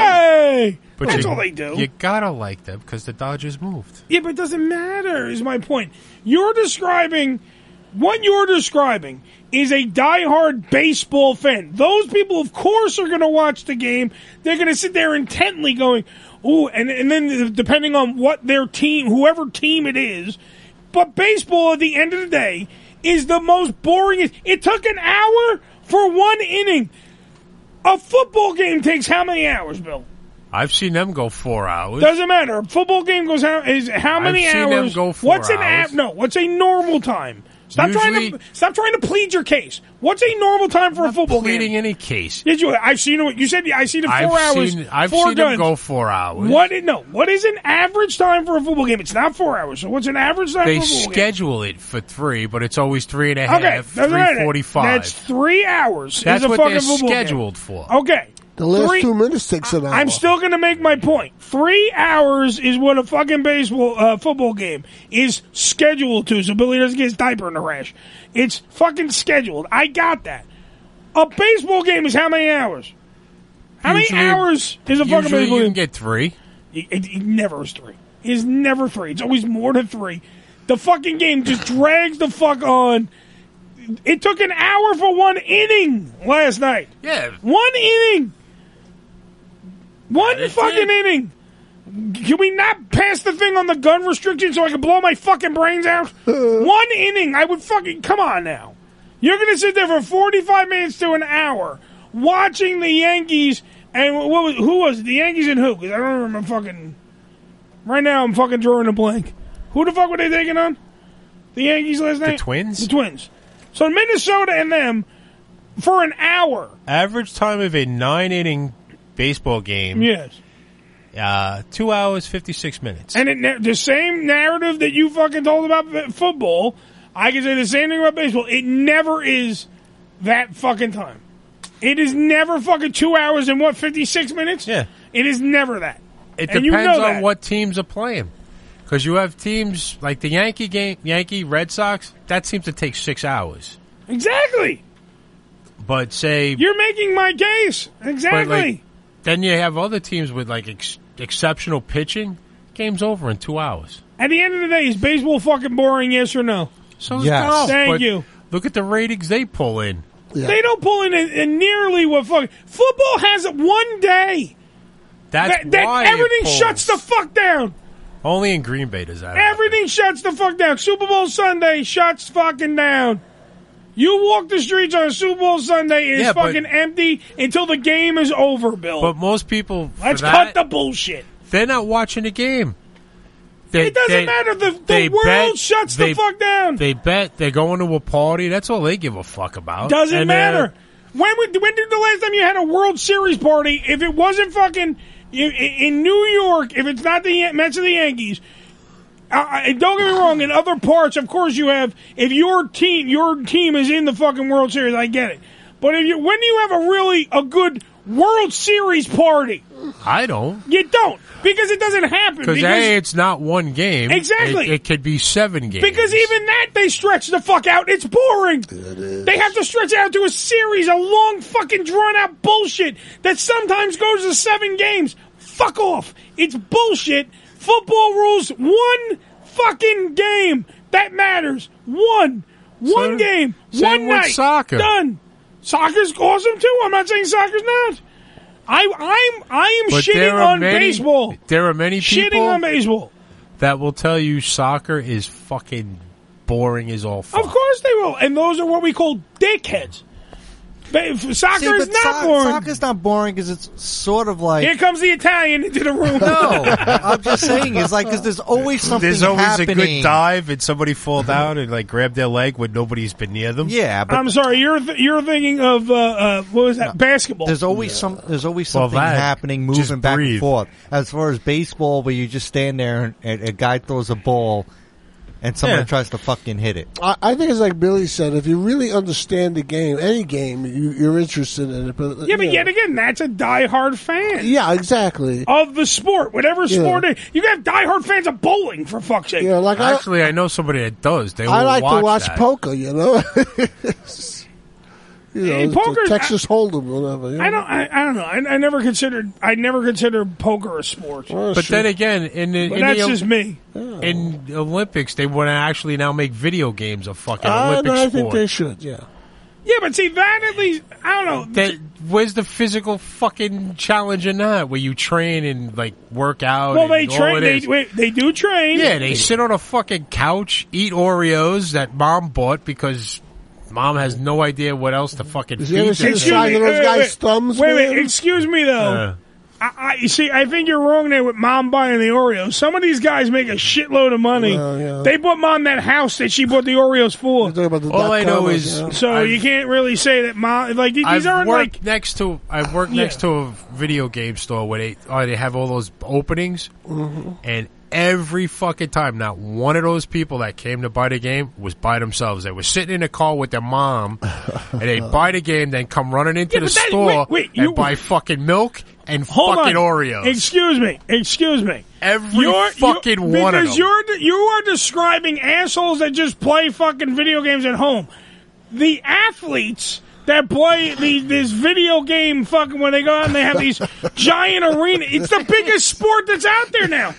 Yay! But That's you, all they do. You gotta like them because the Dodgers moved. Yeah, but it doesn't matter, is my point. You're describing, what you're describing is a diehard baseball fan. Those people, of course, are going to watch the game. They're going to sit there intently going, ooh, and then depending on what their team, whoever team it is. But baseball, at the end of the day, is the most boring. It took an hour for one inning. A football game takes how many hours, Bill? I've seen them go 4 hours. Doesn't matter. A football game goes how many I've seen hours? them go 4 What's hours. what's a normal time? Stop Usually- trying to plead your case. What's a normal time for a football pleading game? any case. Did you? I've seen it. You said I seen it 4 hours. I've four seen guns. them go 4 hours. What is an average time for a football game? It's not 4 hours. So what's an average time They for a football game? schedule it for 3, but it's always 3.5, Okay, doesn't matter. 3:45. That's 3 hours. That's is a what fucking they're football game. scheduled for. Okay. The last 2 minutes takes an hour. I'm still going to make my point. 3 hours is what a fucking football game is scheduled to, so Billy doesn't get his diaper in a rash. It's fucking scheduled. I got that. A baseball game is how many hours? How many hours is a fucking Usually baseball you game? can get 3. It never is 3. It's never 3. It's always more than 3. The fucking game just drags the fuck on. It took an hour for one inning last night. Yeah. One inning. One fucking inning. Can we not pass the thing on the gun restriction so I can blow my fucking brains out? One inning. I would fucking... Come on now. You're going to sit there for 45 minutes to an hour watching the Yankees and who was it? The Yankees and who? Because I don't remember fucking... Right now I'm fucking drawing a blank. Who the fuck were they taking on? The Yankees last night? The Twins? The Twins. So Minnesota and them for an hour. Average time of a 9-inning baseball game. Yes. 2 hours, 56 minutes. And the same narrative that you fucking told about football, I can say the same thing about baseball. It never is that fucking time. It is never fucking 2 hours and 56 minutes? Yeah. It is never that. It And depends you know on that. what teams are playing. Because you have teams like the Yankee Red Sox, that seems to take 6 hours. Exactly. But say... You're making my case. Exactly. But, like, then you have other teams with like exceptional pitching. Game's over in 2 hours. At the end of the day, is baseball fucking boring, yes or no? So is golf. Thank but you. Look at the ratings they pull in. Yeah. They don't pull in nearly what fucking... Football has one day. That's that why everything it pulls. shuts the fuck down. Only in Green Bay does that. Everything shuts the fuck down. Super Bowl Sunday shuts fucking down. You walk the streets on a Super Bowl Sunday, it's Yeah, but- fucking empty until the game is over, Bill. But most people, for Let's that, cut the bullshit. they're not watching the game. It doesn't matter. The world shuts the fuck down. They bet. They're going to a party. That's all they give a fuck about. Doesn't And, matter. When did the last time you had a World Series party? If it wasn't fucking in New York, if it's not the Mets or the Yankees, and don't get me wrong, in other parts, of course you have. If your team is in the fucking World Series, I get it. But when do you have a good World Series party? I don't. You don't, because it doesn't happen. Because A, it's not one game. Exactly. It could be 7 games. Because even that they stretch the fuck out. It's boring. They have to stretch it out to a series, a long fucking drawn out bullshit that sometimes goes to 7 games. Fuck off. It's bullshit. Football rules one fucking game that matters. One game. Same One with night. soccer. Done. Soccer's awesome too. I'm not saying soccer's not. I am But shitting there are on many- baseball. There are many people Shitting on baseball. that will tell you soccer is fucking boring as all fuck. Of course they will. And those are what we call dickheads. Soccer is not boring. Soccer's not boring because it's sort of like... Here comes the Italian into the room. No, I'm just saying, it's like, because there's always something There's always happening. a good dive and somebody fall down and like grab their leg when nobody's been near them. Yeah, but... I'm sorry, you're thinking of, what was that, basketball. There's always something happening, moving back and forth. As far as baseball, where you just stand there and a guy throws a ball and someone tries to fucking hit it. I think it's like Billy said, if you really understand the game, any game, you're interested in it. But, but yet again, that's a diehard fan. Yeah, exactly. Of the sport, whatever sport it is. You can have diehard fans of bowling, for fuck's sake. Yeah, like Actually, I know somebody that does. They I will like to watch that. poker, you know? Poker, Texas Hold'em, whatever. You know? I don't know. I never considered poker a sport. But then again, that's just me. In the Olympics, they want to actually now make video games a fucking Olympic I sport. think they should. Yeah. Yeah, but see that at least I don't know. Where's the physical fucking challenge in that? Where you train and like work out? Well, they and all train. it is? They do train. Yeah, they sit on a fucking couch, eat Oreos that mom bought because mom has no idea what else to fucking feed them. Wait, excuse me though. You see, I think you're wrong there with mom buying the Oreos. Some of these guys make a shitload of money. They bought mom that house that she bought the Oreos for. All I know is, so you can't really say that mom. Like these aren't like. I've worked next to a video game store where they have all those openings, and every fucking time, not one of those people that came to buy the game was by themselves. They were sitting in a car with their mom, and they buy the game, then come running into the store and buy fucking milk and fucking Oreos. Excuse me. Every fucking one of them. Because you are describing assholes that just play fucking video games at home. The athletes that play this video game fucking when they go out and they have these giant arenas. It's the biggest sport that's out there now.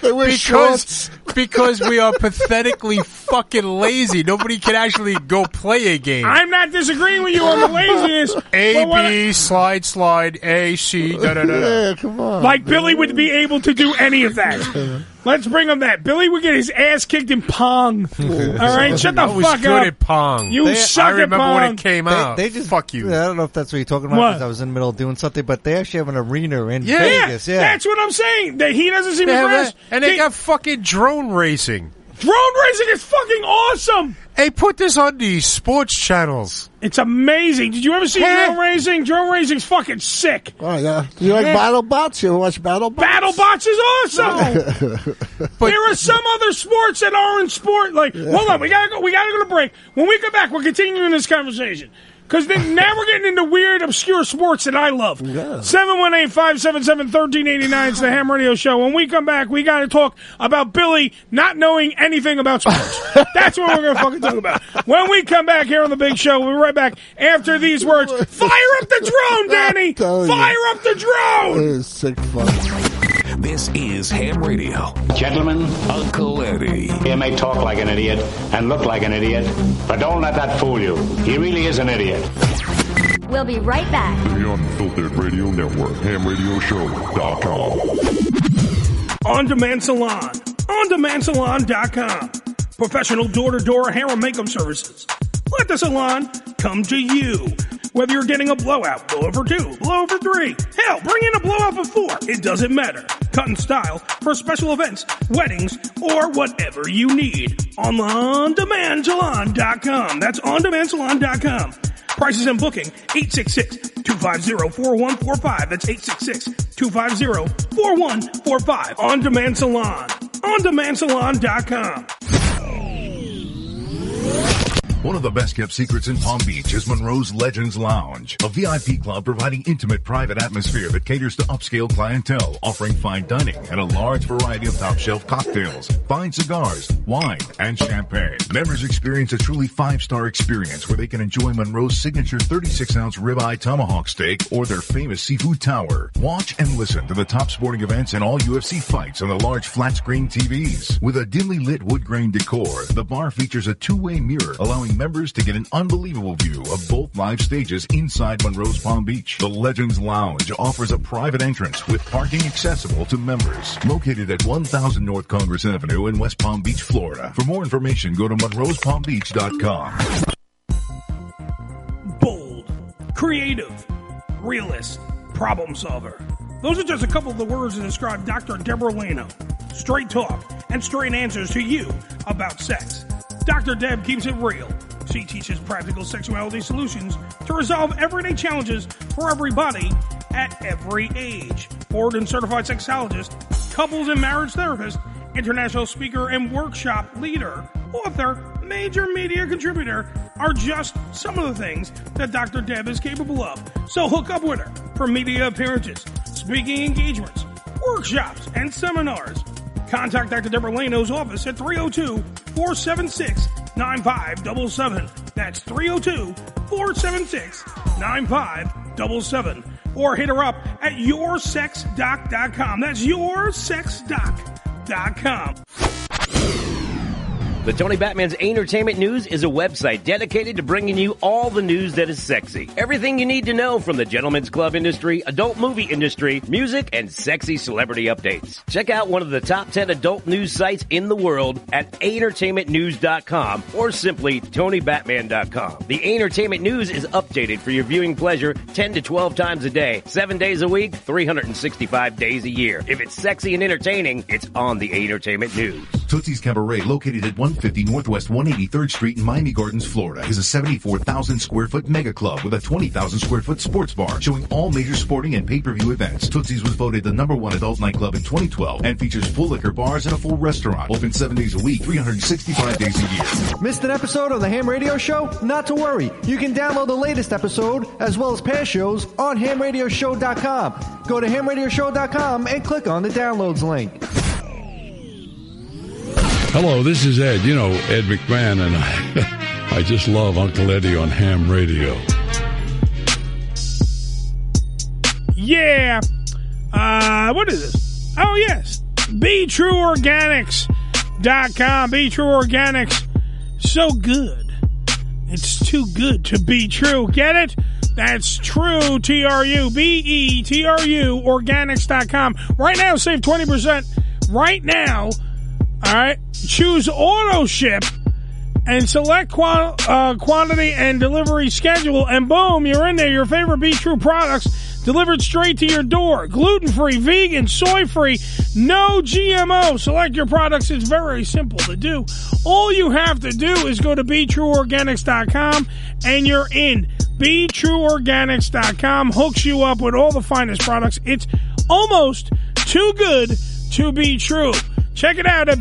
Because we are pathetically fucking lazy. Nobody can actually go play a game. I'm not disagreeing with you on the laziness. A, B, slide, A, C, da-da-da-da. Yeah, come on. Like Billy would be able to do any of that. Let's bring him that. Billy would get his ass kicked in Pong. All right, shut the fuck up. I was good at Pong. You suck at Pong. I remember when it came out. They just, fuck you. I don't know if that's what you're talking about because I was in the middle of doing something, but they actually have an arena in Vegas. Yeah, that's what I'm saying. That he doesn't seem impressed. And they got fucking drone racing. Drone racing is fucking awesome. Hey, put this on these sports channels. It's amazing. Did you ever see drone racing? Drone racing's fucking sick. Oh, yeah. Do you like BattleBots? You ever watch BattleBots? BattleBots is awesome. But there are some other sports that aren't sport. Like, hold on, we gotta go to break. When we come back, we're continuing this conversation. Because now we're getting into weird, obscure sports that I love. 718-577-1389 is the Ham Radio Show. When we come back, we got to talk about Billy not knowing anything about sports. That's what we're going to fucking talk about. When we come back here on the Big Show, we'll be right back after these words. Fire up the drone, Danny! Fire up the drone! It is sick fun. This is Ham Radio. Gentlemen, Uncle Eddie. You may talk like an idiot and look like an idiot, but don't let that fool you. He really is an idiot. We'll be right back. The Unfiltered Radio Network, HamRadioShow.com. On Demand Salon. OnDemandSalon.com. Professional door-to-door hair and makeup services. Let the salon come to you. Whether you're getting a blowout, blowout for 2, blowout for 3, hell, bring in a blowout for 4. It doesn't matter. Cut and style for special events, weddings, or whatever you need. On OnDemandSalon.com. That's OnDemandSalon.com. Prices and booking, 866-250-4145. That's 866-250-4145. On Demand Salon. OnDemandSalon.com. One of the best-kept secrets in Palm Beach is Monroe's Legends Lounge, a VIP club providing intimate private atmosphere that caters to upscale clientele, offering fine dining and a large variety of top-shelf cocktails, fine cigars, wine, and champagne. Members experience a truly 5-star experience where they can enjoy Monroe's signature 36-ounce ribeye tomahawk steak or their famous seafood tower. Watch and listen to the top sporting events and all UFC fights on the large flat-screen TVs. With a dimly lit wood grain decor, the bar features a two-way mirror, allowing members to get an unbelievable view of both live stages inside Monroe's Palm Beach. The Legends Lounge offers a private entrance with parking accessible to members. Located at 1000 North Congress Avenue in West Palm Beach, Florida. For more information, go to monroespalmbeach.com. creative, realist, problem solver. Those are just a couple of the words that describe Dr. Deborah Leno. Straight talk and straight answers to you about sex. Dr. Deb keeps it real. She teaches practical sexuality solutions to resolve everyday challenges for everybody at every age. Board and certified sexologist, couples and marriage therapist, international speaker and workshop leader, author, major media contributor are just some of the things that Dr. Deb is capable of. So hook up with her for media appearances, speaking engagements, workshops, and seminars. Contact Dr. Deborah Leno's office at 302-476-9577. That's 302-476-9577. Or hit her up at yoursexdoc.com. That's yoursexdoc.com. The Tony Batman's Entertainment News is a website dedicated to bringing you all the news that is sexy. Everything you need to know from the gentlemen's club industry, adult movie industry, music, and sexy celebrity updates. Check out one of the top 10 adult news sites in the world at entertainmentnews.com or simply TonyBatman.com. The Entertainment News is updated for your viewing pleasure 10 to 12 times a day, 7 days a week, 365 days a year. If it's sexy and entertaining, it's on the Entertainment News. Tootsie's Cabaret, located at 150 Northwest 183rd Street in Miami Gardens, Florida, is a 74,000 square foot mega club with a 20,000 square foot sports bar showing all major sporting and pay-per-view events. Tootsie's was voted the #1 adult nightclub in 2012 and features full liquor bars and a full restaurant. Open 7 days a week, 365 days a year. Missed an episode of the Ham Radio Show? Not to worry. You can download the latest episode as well as past shows on hamradioshow.com. Go to hamradioshow.com and click on the downloads link. Hello, this is Ed. You know, Ed McMahon, and I just love Uncle Eddie on Ham Radio. Yeah. What is this? Oh, yes. BeTrueOrganics.com. BeTrueOrganics. So good. It's too good to be true. Get it? That's true, T-R-U, B-E-T-R-U, organics.com. Right now, save 20%. Right now. All right. Choose auto ship and select quantity and delivery schedule, and boom, you're in there. Your favorite Be True products delivered straight to your door. Gluten-free, vegan, soy-free, no GMO. Select your products. It's very simple to do. All you have to do is go to BeTrueOrganics.com and you're in. BeTrueOrganics.com hooks you up with all the finest products. It's almost too good to be true. Check it out at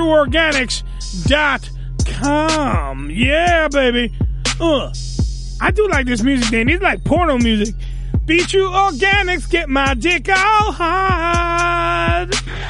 BeTrueOrganics.com. Yeah, baby. I do like this music, Dan. It's like porno music. Be True Organics, get my dick all hard.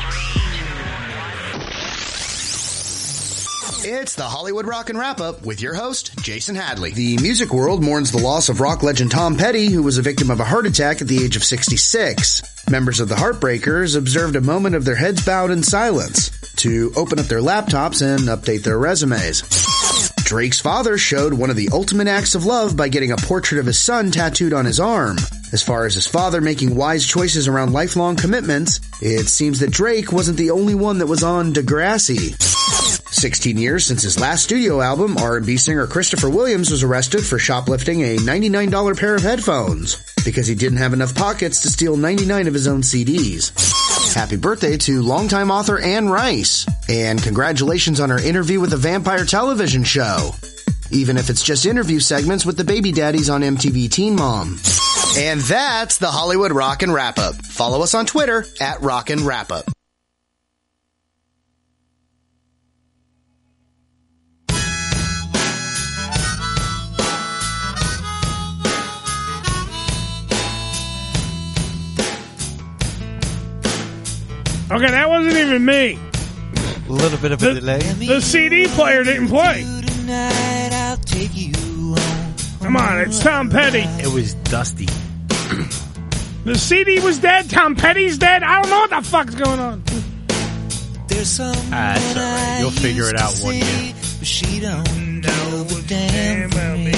It's the Hollywood Rock and Wrap-Up with your host, Jason Hadley. The music world mourns the loss of rock legend Tom Petty, who was a victim of a heart attack at the age of 66. Members of the Heartbreakers observed a moment of their heads bowed in silence to open up their laptops and update their resumes. Drake's father showed one of the ultimate acts of love by getting a portrait of his son tattooed on his arm. As far as his father making wise choices around lifelong commitments, it seems that Drake wasn't the only one that was on Degrassi. 16 years since his last studio album, R&B singer Christopher Williams was arrested for shoplifting a $99 pair of headphones because he didn't have enough pockets to steal 99 of his own CDs. Happy birthday to longtime author Anne Rice, and congratulations on her interview with the Vampire television show, even if it's just interview segments with the baby daddies on MTV Teen Mom. And that's the Hollywood Rock and Wrap-Up. Follow us on Twitter at Rock and Wrap-Up. Okay, that wasn't even me. A little bit of a delay. The CD player didn't play. Come on, it's Tom Petty. It was Dusty. The CD was dead. Tom Petty's dead. I don't know what the fuck's going on. That's all right. You'll figure it out one day. She don't know the damn for me.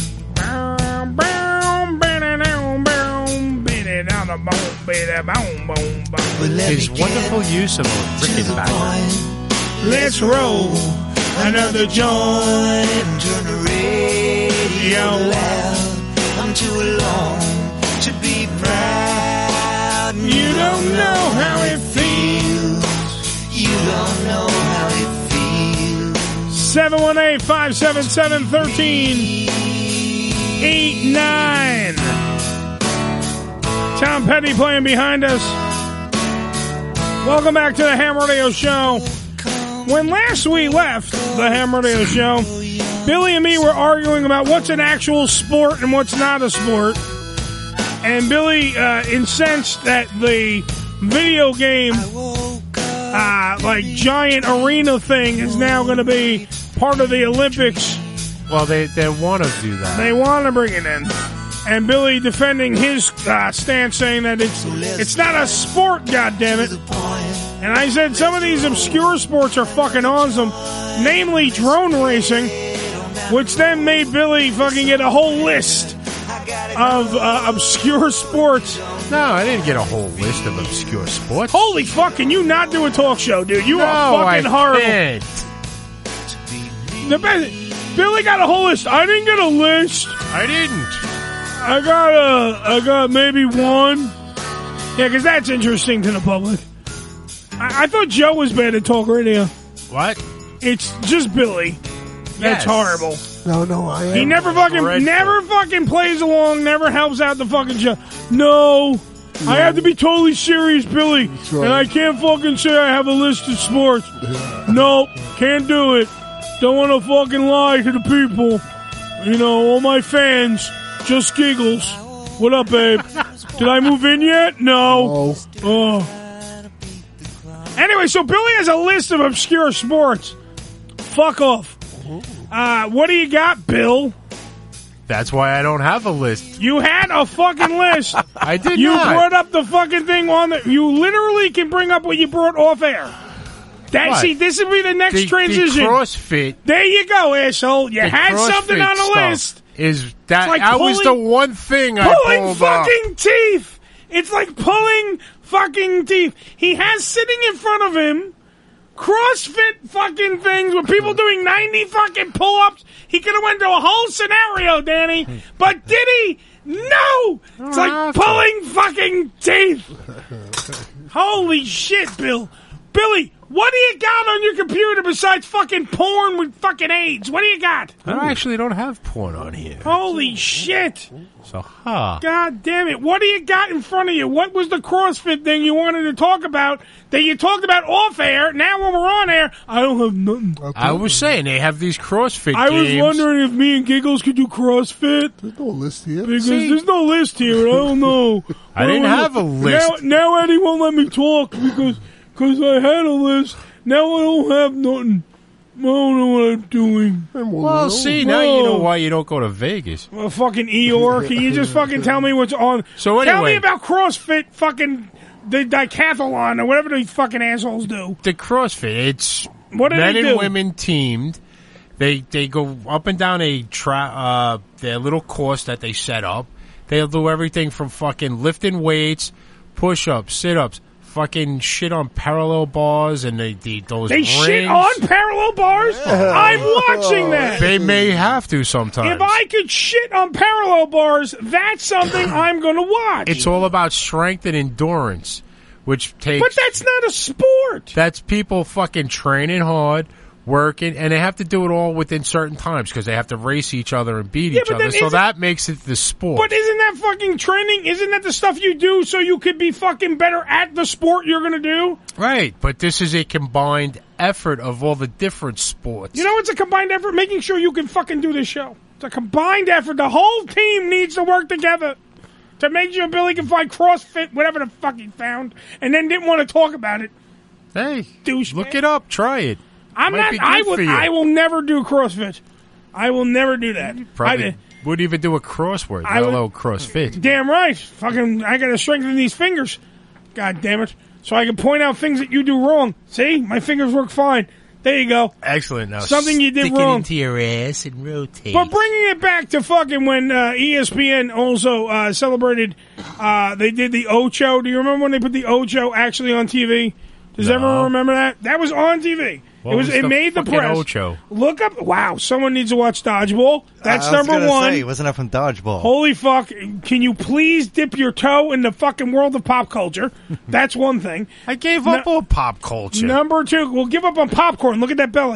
His wonderful use of a freaking background. Let's roll another joint and turn the radio loud. I'm too alone 718-577-1389. Tom Petty playing behind us. Welcome back to the Ham Radio Show. When last we left the Ham Radio Show, Billy and me were arguing about what's an actual sport and what's not a sport. And Billy incensed that the video game, like giant arena thing, is now going to be part of the Olympics. Well, they want to do that. They want to bring it in. And Billy defending his stance, saying that it's not a sport, goddammit. And I said some of these obscure sports are fucking awesome, namely drone racing, which then made Billy fucking get a whole list of obscure sports. No, I didn't get a whole list of obscure sports. Holy fuck, can you not do a talk show, dude? You are fucking horrible. Can't. Billy got a whole list. I didn't get a list. I didn't. I got maybe one. Yeah, because that's interesting to the public. I thought Joe was bad at talk radio. What? It's just Billy. That's horrible. No, I am. He never fucking plays along, never helps out the fucking show. No. I have to be totally serious, Billy. Right. And I can't fucking say I have a list of sports. Nope, can't do it. Don't want to fucking lie to the people. You know, all my fans, just giggles. What up, babe? Did I move in yet? No. Oh. Anyway, so Billy has a list of obscure sports. Fuck off. What do you got, Bill? That's why I don't have a list. You had a fucking list. I did You not. brought up the fucking thing on the... You literally can bring up what you brought off air. See, this would be the next transition. The CrossFit. There you go, asshole. You had something on the list. Is that like that was the one thing I pulled fucking up. teeth. It's like pulling fucking teeth. He has sitting in front of him CrossFit fucking things with people doing 90 fucking pull-ups. He could have went to a whole scenario, Danny. But did he? No! It's like pulling fucking teeth. Holy shit, Bill. Billy, what do you got on your computer besides fucking porn with fucking AIDS? What do you got? I actually don't have porn on here. Holy shit. So, God damn it. What do you got in front of you? What was the CrossFit thing you wanted to talk about that you talked about off air? Now when we're on air, I don't have nothing. I was saying they have these CrossFit games. I was wondering if me and Giggles could do CrossFit. There's no list here. Because there's no list here. I don't know. I didn't have a list. Now Eddie won't let me talk because I had a list. Now I don't have nothing. I don't know what I'm doing. Well, see, now you know why you don't go to Vegas. Well, fucking Eeyore, can you just fucking tell me what's on? So anyway. Tell me about CrossFit fucking the decathlon or whatever these fucking assholes do. The CrossFit, it's what do men they and do? women teamed. They go up and down their little course that they set up. They'll do everything from fucking lifting weights, push-ups, sit-ups, fucking shit on parallel bars and those They rings. shit on parallel bars? I'm watching that. They may have to sometimes. If I could shit on parallel bars, that's something I'm going to watch. It's all about strength and endurance, which takes... But that's not a sport. That's people fucking training hard, working, and they have to do it all within certain times because they have to race each other and beat each other. So that makes it the sport. But isn't that fucking training? Isn't that the stuff you do so you could be fucking better at the sport you're going to do? Right, but this is a combined effort of all the different sports. You know it's a combined effort? Making sure you can fucking do this show. It's a combined effort. The whole team needs to work together to make sure Billy can find CrossFit, whatever the fuck he found, and then didn't want to talk about it. Hey, douche. Look it up. Try it. I will never do CrossFit. I will never do that. Probably wouldn't even do a crossword, let alone CrossFit. Damn right. Fucking, I gotta strengthen these fingers. God damn it. So I can point out things that you do wrong. See? My fingers work fine. There you go. Excellent. Now something you did stick wrong. it into your ass and rotate. But bringing it back to fucking when ESPN also celebrated, they did the Ocho. Do you remember when they put the Ocho actually on TV? Does everyone remember that? That was on TV. It made the press. Ocho? Look up. Wow, someone needs to watch Dodgeball. That's number one. Say, wasn't that from Dodgeball? Holy fuck! Can you please dip your toe in the fucking world of pop culture? That's one thing. I gave up on pop culture. Number two, we'll give up on popcorn. Look at that belly.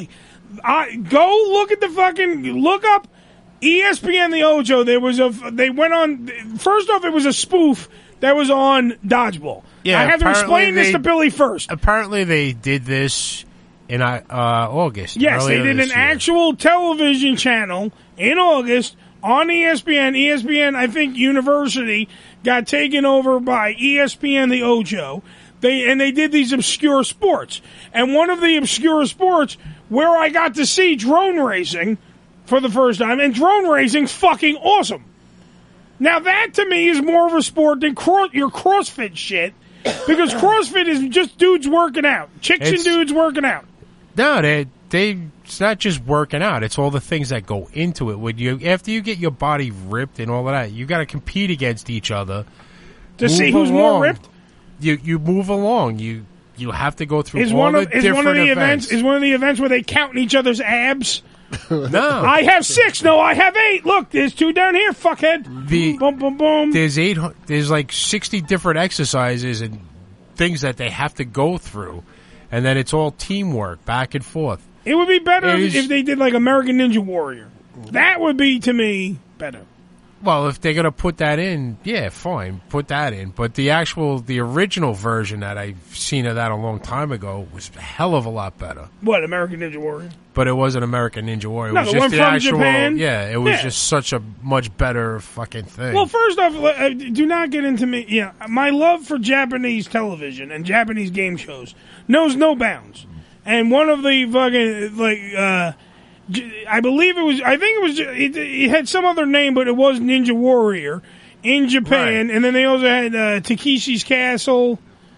Go look at look up ESPN the Ojo. They went on. First off, it was a spoof that was on Dodgeball. Yeah, I have to explain this to Billy first. Apparently, they did this in August. Yes, they did an actual television channel in August on ESPN. ESPN, I think, University got taken over by ESPN the Ojo. They did these obscure sports. And one of the obscure sports where I got to see drone racing for the first time, and drone racing's fucking awesome. Now that to me is more of a sport than your CrossFit shit, because CrossFit is just dudes working out. Chicks and dudes working out. No, it's not just working out. It's all the things that go into it. After you get your body ripped and all of that, you got to compete against each other to see who's more ripped. You move along. You have to go through all the different events. Is one of the events where they count in each other's abs? No. I have 6. No, I have 8. Look, there's 2 down here, fuckhead. Boom, boom, boom. There's like 60 different exercises and things that they have to go through. And then it's all teamwork, back and forth. It would be better if they did like American Ninja Warrior. That would be, to me, better. Well, if they're going to put that in, yeah, fine, put that in. But the original version that I've seen of that a long time ago was a hell of a lot better. What, American Ninja Warrior? But it wasn't American Ninja Warrior. No, it was the just one the from actual, Japan? Yeah, it was just such a much better fucking thing. Well, first off, do not get into me. Yeah, my love for Japanese television and Japanese game shows knows no bounds. And one of the fucking, I believe it was. I think it was. It had some other name, but it was Ninja Warrior in Japan. Right. And then they also had Takeshi's Castle.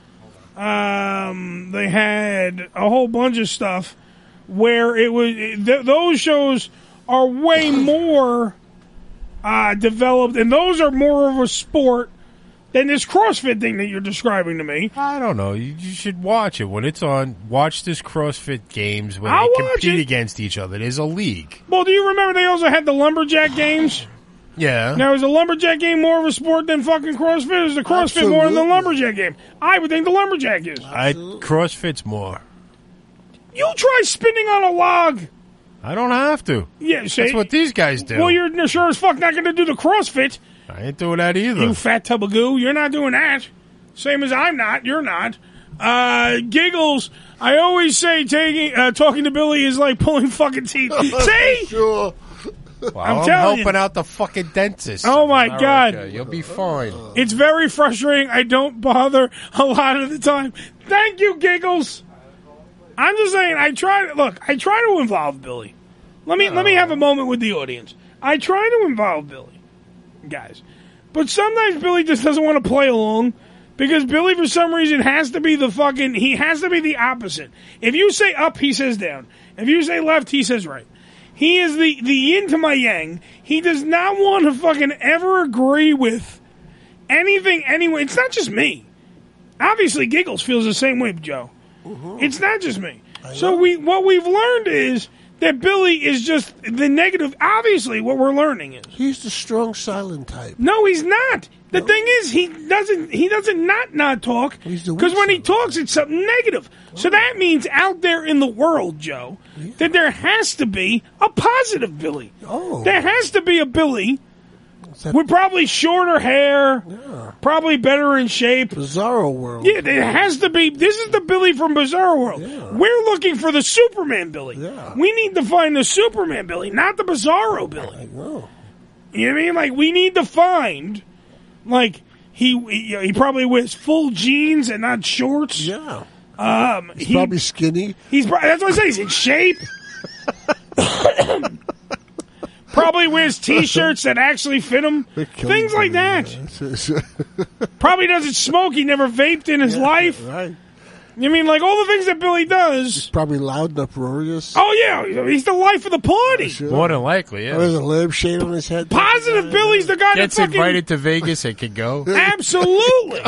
They had a whole bunch of stuff where it was. Those shows are way more developed, and those are more of a sport than this CrossFit thing that you're describing to me. I don't know. You should watch it when it's on. Watch this CrossFit games where they compete against each other. There's a league. Well, do you remember they also had the Lumberjack games? Yeah. Now, is the Lumberjack game more of a sport than fucking CrossFit? Or is the CrossFit more than the Lumberjack game? I would think the Lumberjack is. CrossFit's more. You try spinning on a log. I don't have to. Yeah, see? That's what these guys do. Well, you're sure as fuck not going to do the CrossFit. I ain't doing that either. You fat tub of goo. You're not doing that. Same as I'm not. You're not. Giggles. I always say talking to Billy is like pulling fucking teeth. See? Sure. Well, I'm helping out the fucking dentist. Oh, my God. You'll be fine. It's very frustrating. I don't bother a lot of the time. Thank you, Giggles. I'm just saying, I try to involve Billy. Let me have a moment with the audience. I try to involve Billy, guys. But sometimes Billy just doesn't want to play along because Billy, for some reason, has to be he has to be the opposite. If you say up, he says down. If you say left, he says right. He is the yin to my yang. He does not want to fucking ever agree with anything anyway. It's not just me. Obviously, Giggles feels the same way, Joe. Mm-hmm. It's not just me. So what we've learned is that Billy is just the negative. Obviously, what we're learning is he's the strong, silent type. No, he's not. The thing is, he doesn't not talk because when he talks, it's something negative. So that means out there in the world, Joe, that there has to be a positive Billy. Oh, there has to be a Billy with probably shorter hair, probably better in shape. Bizarro World. Yeah, there has to be. This is the Billy from Bizarro World. Yeah. We're looking for the Superman Billy. Yeah. We need to find the Superman Billy, not the Bizarro Billy. I know. You know what I mean? Like, we need to find, like, he probably wears full jeans and not shorts. Yeah. He's probably skinny. That's what I say. He's in shape. Probably wears T-shirts that actually fit him. Things like that. Probably doesn't smoke. He never vaped in his life. Right. You mean like all the things that Billy does? He's probably loud and uproarious. Oh, yeah. He's the life of the party. Sure. More than likely, yeah. There's a lampshade on his head. Positive Billy's the guy Gets that fucking... invited to Vegas and can go. Absolutely.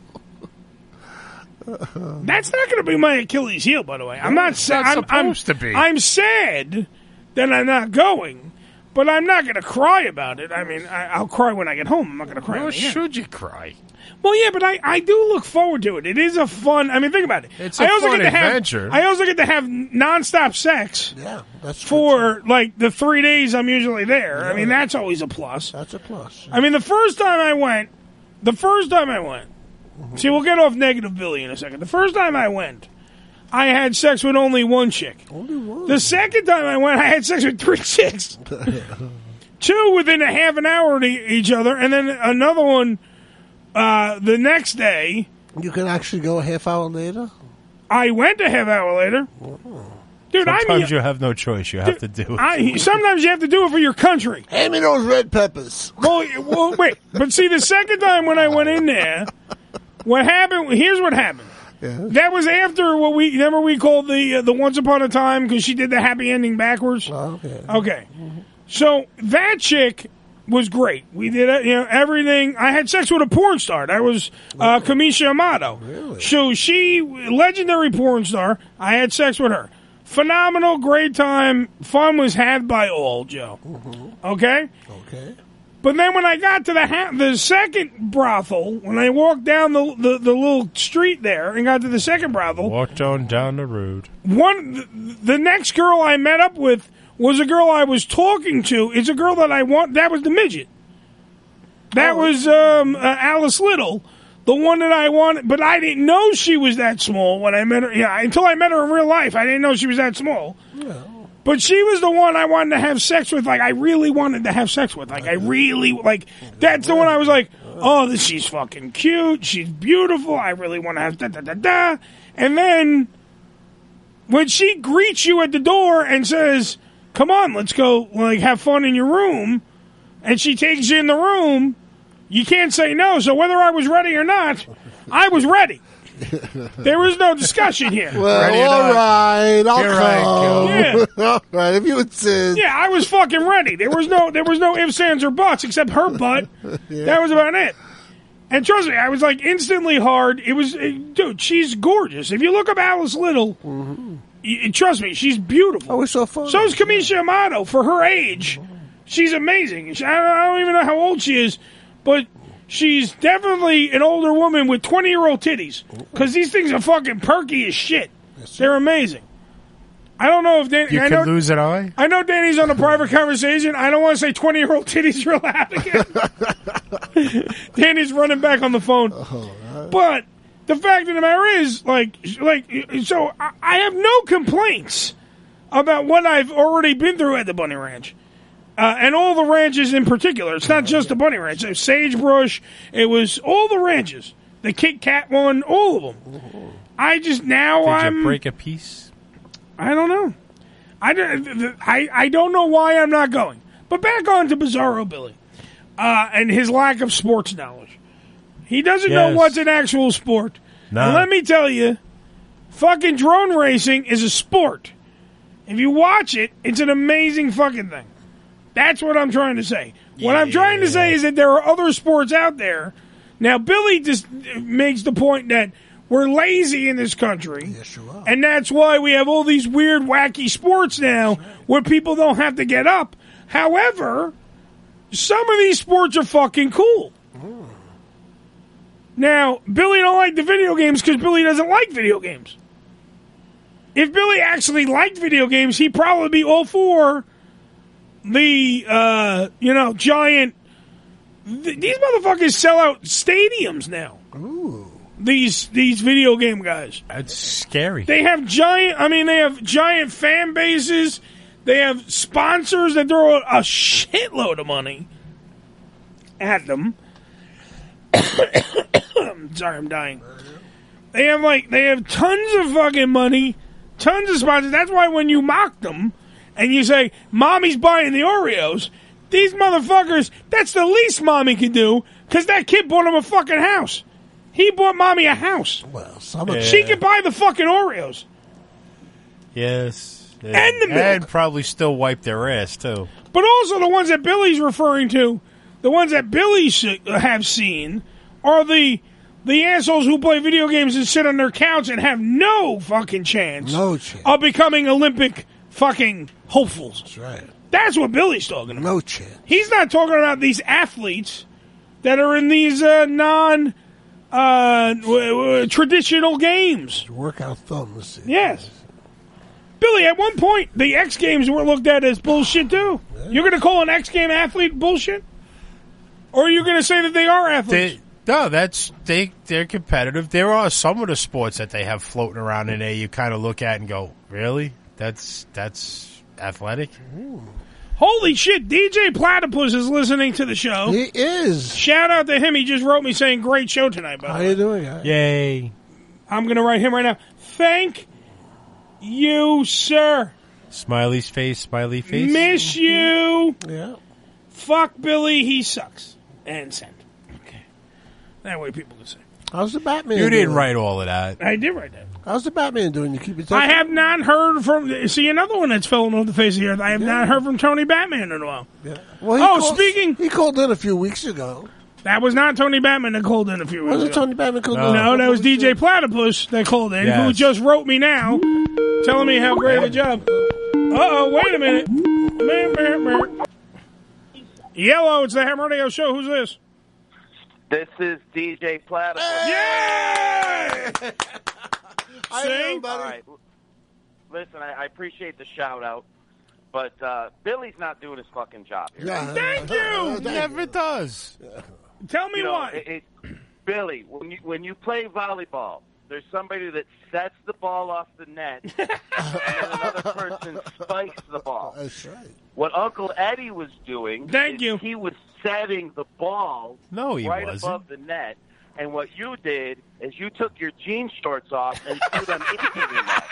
That's not going to be my Achilles heel, by the way. I'm not sad. It's not supposed to be. I'm sad that I'm not going. But I'm not going to cry about it. I mean, I'll cry when I get home. I'm not going to cry. Well, should you cry? Well, yeah, but I do look forward to it. It is a fun. I mean, think about it. It's a fun adventure. I also get to have nonstop sex. Yeah, that's for like the 3 days I'm usually there. Yeah. I mean, that's always a plus. That's a plus. I mean, the first time I went. See, we'll get off Negative Billy in a second. The first time I went, I had sex with only one chick. Only one. The second time I went, I had sex with 3 chicks. 2 within a half an hour of each other, and then another one the next day. You can actually go a half hour later? I went a half hour later. Dude, sometimes you have no choice. You have to do it. Sometimes you have to do it for your country. Hand me those red peppers. Well, wait. But see, the second time when I went in there, what happened? Here's what happened. Yeah. That was after what we called the Once Upon a Time, because she did the happy ending backwards. Oh, okay. Okay. So that chick was great. We did everything. I had sex with a porn star. That was Kamisha Amato. Really? So she, legendary porn star. I had sex with her. Phenomenal, great time. Fun was had by all, Joe. Mm-hmm. Okay? Okay. But then when I got to the second brothel, when I walked down the little street there and got to the second brothel, walked on down the road. The next girl I met up with was a girl I was talking to. It's a girl that I want. That was the midget. That was Alice Little, the one that I wanted. But I didn't know she was that small when I met her. Yeah, until I met her in real life, I didn't know she was that small. Yeah. But she was the one I wanted to have sex with. Like, I really wanted to have sex with. Like, I really, like, that's the one I was like, oh, she's fucking cute. She's beautiful. I really want to have da-da-da-da. And then, when she greets you at the door and says, come on, let's go, like, have fun in your room, and she takes you in the room, you can't say no. So whether I was ready or not, I was ready. There was no discussion here. Well, all right, I'll come. Yeah. All right, if you insist. Yeah, I was fucking ready. There was no ifs, ands, or buts except her butt. Yeah. That was about it. And trust me, I was like instantly hard. It was, dude, she's gorgeous. If you look up Alice Little, trust me, she's beautiful. Oh, it's so fun. So is Kamisha Amato. For her age, she's amazing. I don't even know how old she is, but she's definitely an older woman with 20-year-old titties. Because these things are fucking perky as shit. They're amazing. I don't know if Danny... You could lose an eye? I know Danny's on a private conversation. I don't want to say 20-year-old titties real loud again. Danny's running back on the phone. But the fact of the matter is, so I have no complaints about what I've already been through at the Bunny Ranch. And all the ranches in particular. It's not just the Bunny Ranch. It was Sagebrush. It was all the ranches. The Kit Kat one, all of them. Did you break a piece? I don't know. I don't know why I'm not going. But back on to Bizarro Billy and his lack of sports knowledge. He doesn't know what's an actual sport. No. And let me tell you, fucking drone racing is a sport. If you watch it, it's an amazing fucking thing. That's what I'm trying to say. What I'm trying to say is that there are other sports out there. Now, Billy just makes the point that we're lazy in this country. Yes, you are. And that's why we have all these weird, wacky sports now where people don't have to get up. However, some of these sports are fucking cool. Now, Billy don't like the video games because Billy doesn't like video games. If Billy actually liked video games, he'd probably be all for the, giant... These motherfuckers sell out stadiums now. Ooh. These video game guys. That's scary. They have giant fan bases. They have sponsors that throw a shitload of money at them. Sorry, I'm dying. They have tons of fucking money, tons of sponsors. That's why when you mock them and you say, Mommy's buying the Oreos, these motherfuckers, that's the least Mommy can do because that kid bought him a fucking house. He bought Mommy a house. Well, she can buy the fucking Oreos. Yes. And the milk. And probably still wipe their ass, too. But also the ones that Billy's referring to, the ones that Billy have seen, are the assholes who play video games and sit on their couch and have no fucking chance. No chance. Of becoming Olympic fucking hopefuls. That's right. That's what Billy's talking about. No chance. He's not talking about these athletes that are in these traditional games. Workout thumbs. Yes. Billy, at one point, the X Games were looked at as bullshit, too. Yeah. You're going to call an X Game athlete bullshit? Or are you going to say that they are athletes? They're competitive. There are some of the sports that they have floating around in there you kind of look at and go, really? That's athletic? Ooh. Holy shit, DJ Platypus is listening to the show. He is. Shout out to him. He just wrote me saying, great show tonight, buddy. How you doing, guy? Yay. I'm going to write him right now. Thank you, sir. Smiley face. Miss you. Yeah. Fuck Billy, he sucks. And send. Okay. That way people can say. How's the Batman You doing? didn't write all of that. I did write that. How's the Batman doing? You keep it. I have not heard from... See, another one that's fallen off the face of the earth. I have not heard from Tony Batman in a while. Yeah. Well, speaking... He called in a few weeks ago. That was not Tony Batman that called in a few weeks ago. Was it Tony Batman called in? No, that was DJ Platypus that called in, who just wrote me now, telling me how great of a job. Uh-oh, wait a minute. Yellow, it's the Ham Radio Show. Who's this? This is DJ Platypus. Yeah! All right. Listen, I appreciate the shout-out, but Billy's not doing his fucking job here. Yeah. Thank you! He never does. Tell me why. Billy, when you play volleyball, there's somebody that sets the ball off the net, and then another person spikes the ball. That's right. What Uncle Eddie was doing he was setting the ball right above the net, and what you did is you took your jean shorts off and threw them into the net.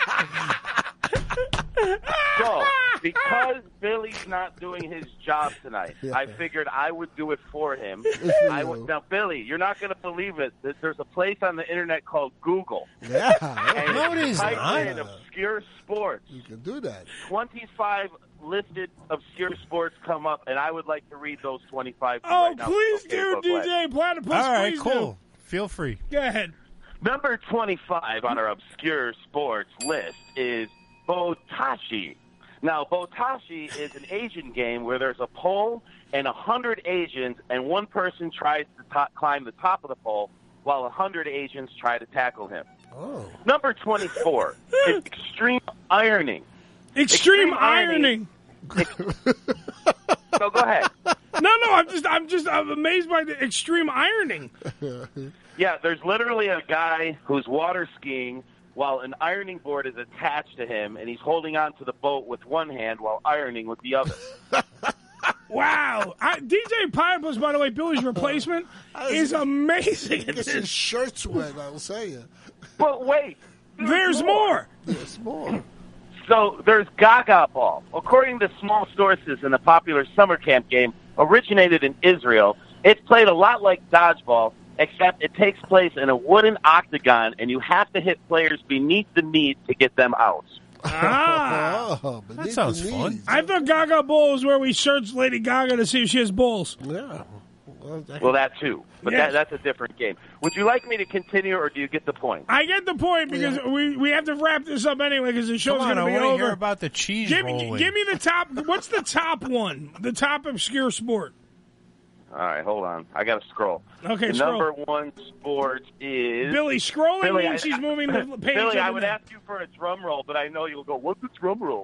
So, because Billy's not doing his job tonight, I figured I would do it for him. Now, Billy, you're not going to believe it. There's a place on the internet called Google. Yeah. And no, it is type not. in obscure sports. You can do that. 25 listed obscure sports come up, and I would like to read those 25. Oh, right now. please do, DJ Platypus. All right, please cool. Do. Feel free. Go ahead. Number 25 on our obscure sports list is Botashi. Now, Botashi is an Asian game where there's a pole and 100 Asians, and one person tries to climb the top of the pole while 100 Asians try to tackle him. Oh. Number 24 is extreme ironing. Extreme ironing. No, go ahead. No, I'm amazed by the extreme ironing. Yeah, there's literally a guy who's water skiing while an ironing board is attached to him, and he's holding on to the boat with one hand while ironing with the other. Wow. DJ Platypus, by the way, Billy's replacement, is amazing at this. His shirt's wet, I will say you. But wait. There's more. There's more. So there's Gaga Ball. According to small sources in the popular summer camp game, originated in Israel, it's played a lot like dodgeball, except it takes place in a wooden octagon, and you have to hit players beneath the knees to get them out. That sounds fun. I thought Gaga Ball was where we searched Lady Gaga to see if she has balls. Yeah. Well, that too. But that's a different game. Would you like me to continue, or do you get the point? I get the point, because we have to wrap this up anyway, because the show's going to be over. I want to hear about the cheese rolling. Give me the top. What's the top one? The top obscure sport. All right, hold on. I got to scroll. Okay, scroll. Number one sport is... Billy, scrolling means she's moving the page. Billy, I would ask you for a drum roll, but I know you'll go, what's a drum roll?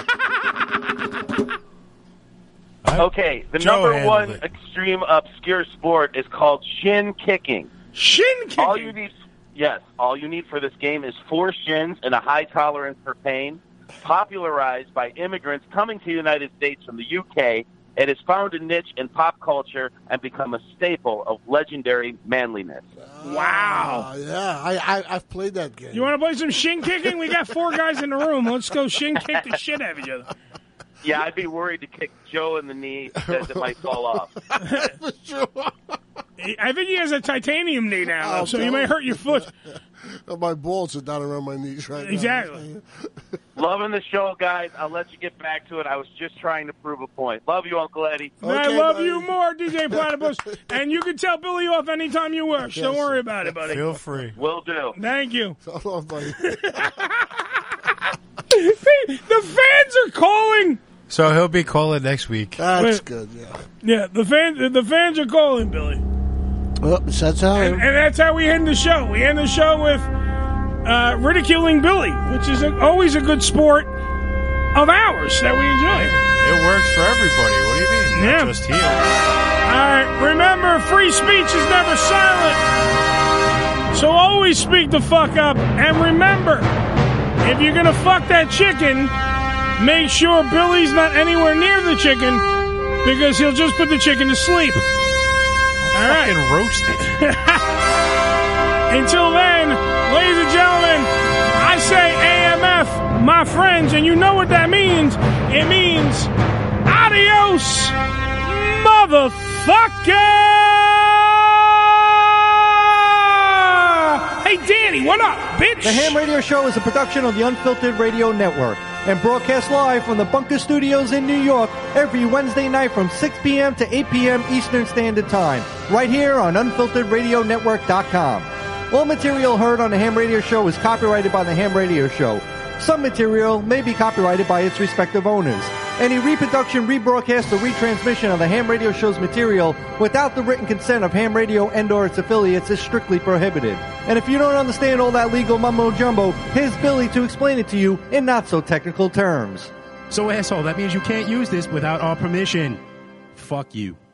Okay, the number one extreme obscure sport is called shin kicking. Shin kicking? All you need for this game is 4 shins and a high tolerance for pain. Popularized by immigrants coming to the United States from the UK, it has found a niche in pop culture and become a staple of legendary manliness. Wow. Yeah, I've played that game. You want to play some shin kicking? We got 4 guys in the room. Let's go shin kick the shit out of each other. Yeah, I'd be worried to kick Joe in the knee that it might fall off. For sure. I think he has a titanium knee now, so you may hurt your foot. My balls are down around my knees right now. Exactly. Loving the show, guys. I'll let you get back to it. I was just trying to prove a point. Love you, Uncle Eddie. Okay, I love you more, DJ Platypus. And you can tell Billy off anytime you wish. Don't worry about it, buddy. Feel free. Will do. Thank you. So long, buddy. The fans are calling So he'll be calling next week. That's good, yeah. Yeah, the fans are calling, Billy. Well, that's how. And that's how we end the show. We end the show with ridiculing Billy, which is always a good sport of ours that we enjoy. It works for everybody. What do you mean? Not just here. All right, remember, free speech is never silent. So always speak the fuck up. And remember, if you're going to fuck that chicken, make sure Billy's not anywhere near the chicken because he'll just put the chicken to sleep. All right. Fucking roasted. Until then, ladies and gentlemen, I say AMF, my friends, and you know what that means. It means adios, motherfucker! Hey, Danny, what up, bitch? The Ham Radio Show is a production of the Unfiltered Radio Network and broadcast live from the Bunker Studios in New York every Wednesday night from 6 p.m. to 8 p.m. Eastern Standard Time, right here on UnfilteredRadioNetwork.com. All material heard on the Ham Radio Show is copyrighted by the Ham Radio Show. Some material may be copyrighted by its respective owners. Any reproduction, rebroadcast, or retransmission of the Ham Radio Show's material without the written consent of Ham Radio and or its affiliates is strictly prohibited. And if you don't understand all that legal mumbo-jumbo, here's Billy to explain it to you in not-so-technical terms. So, asshole, that means you can't use this without our permission. Fuck you.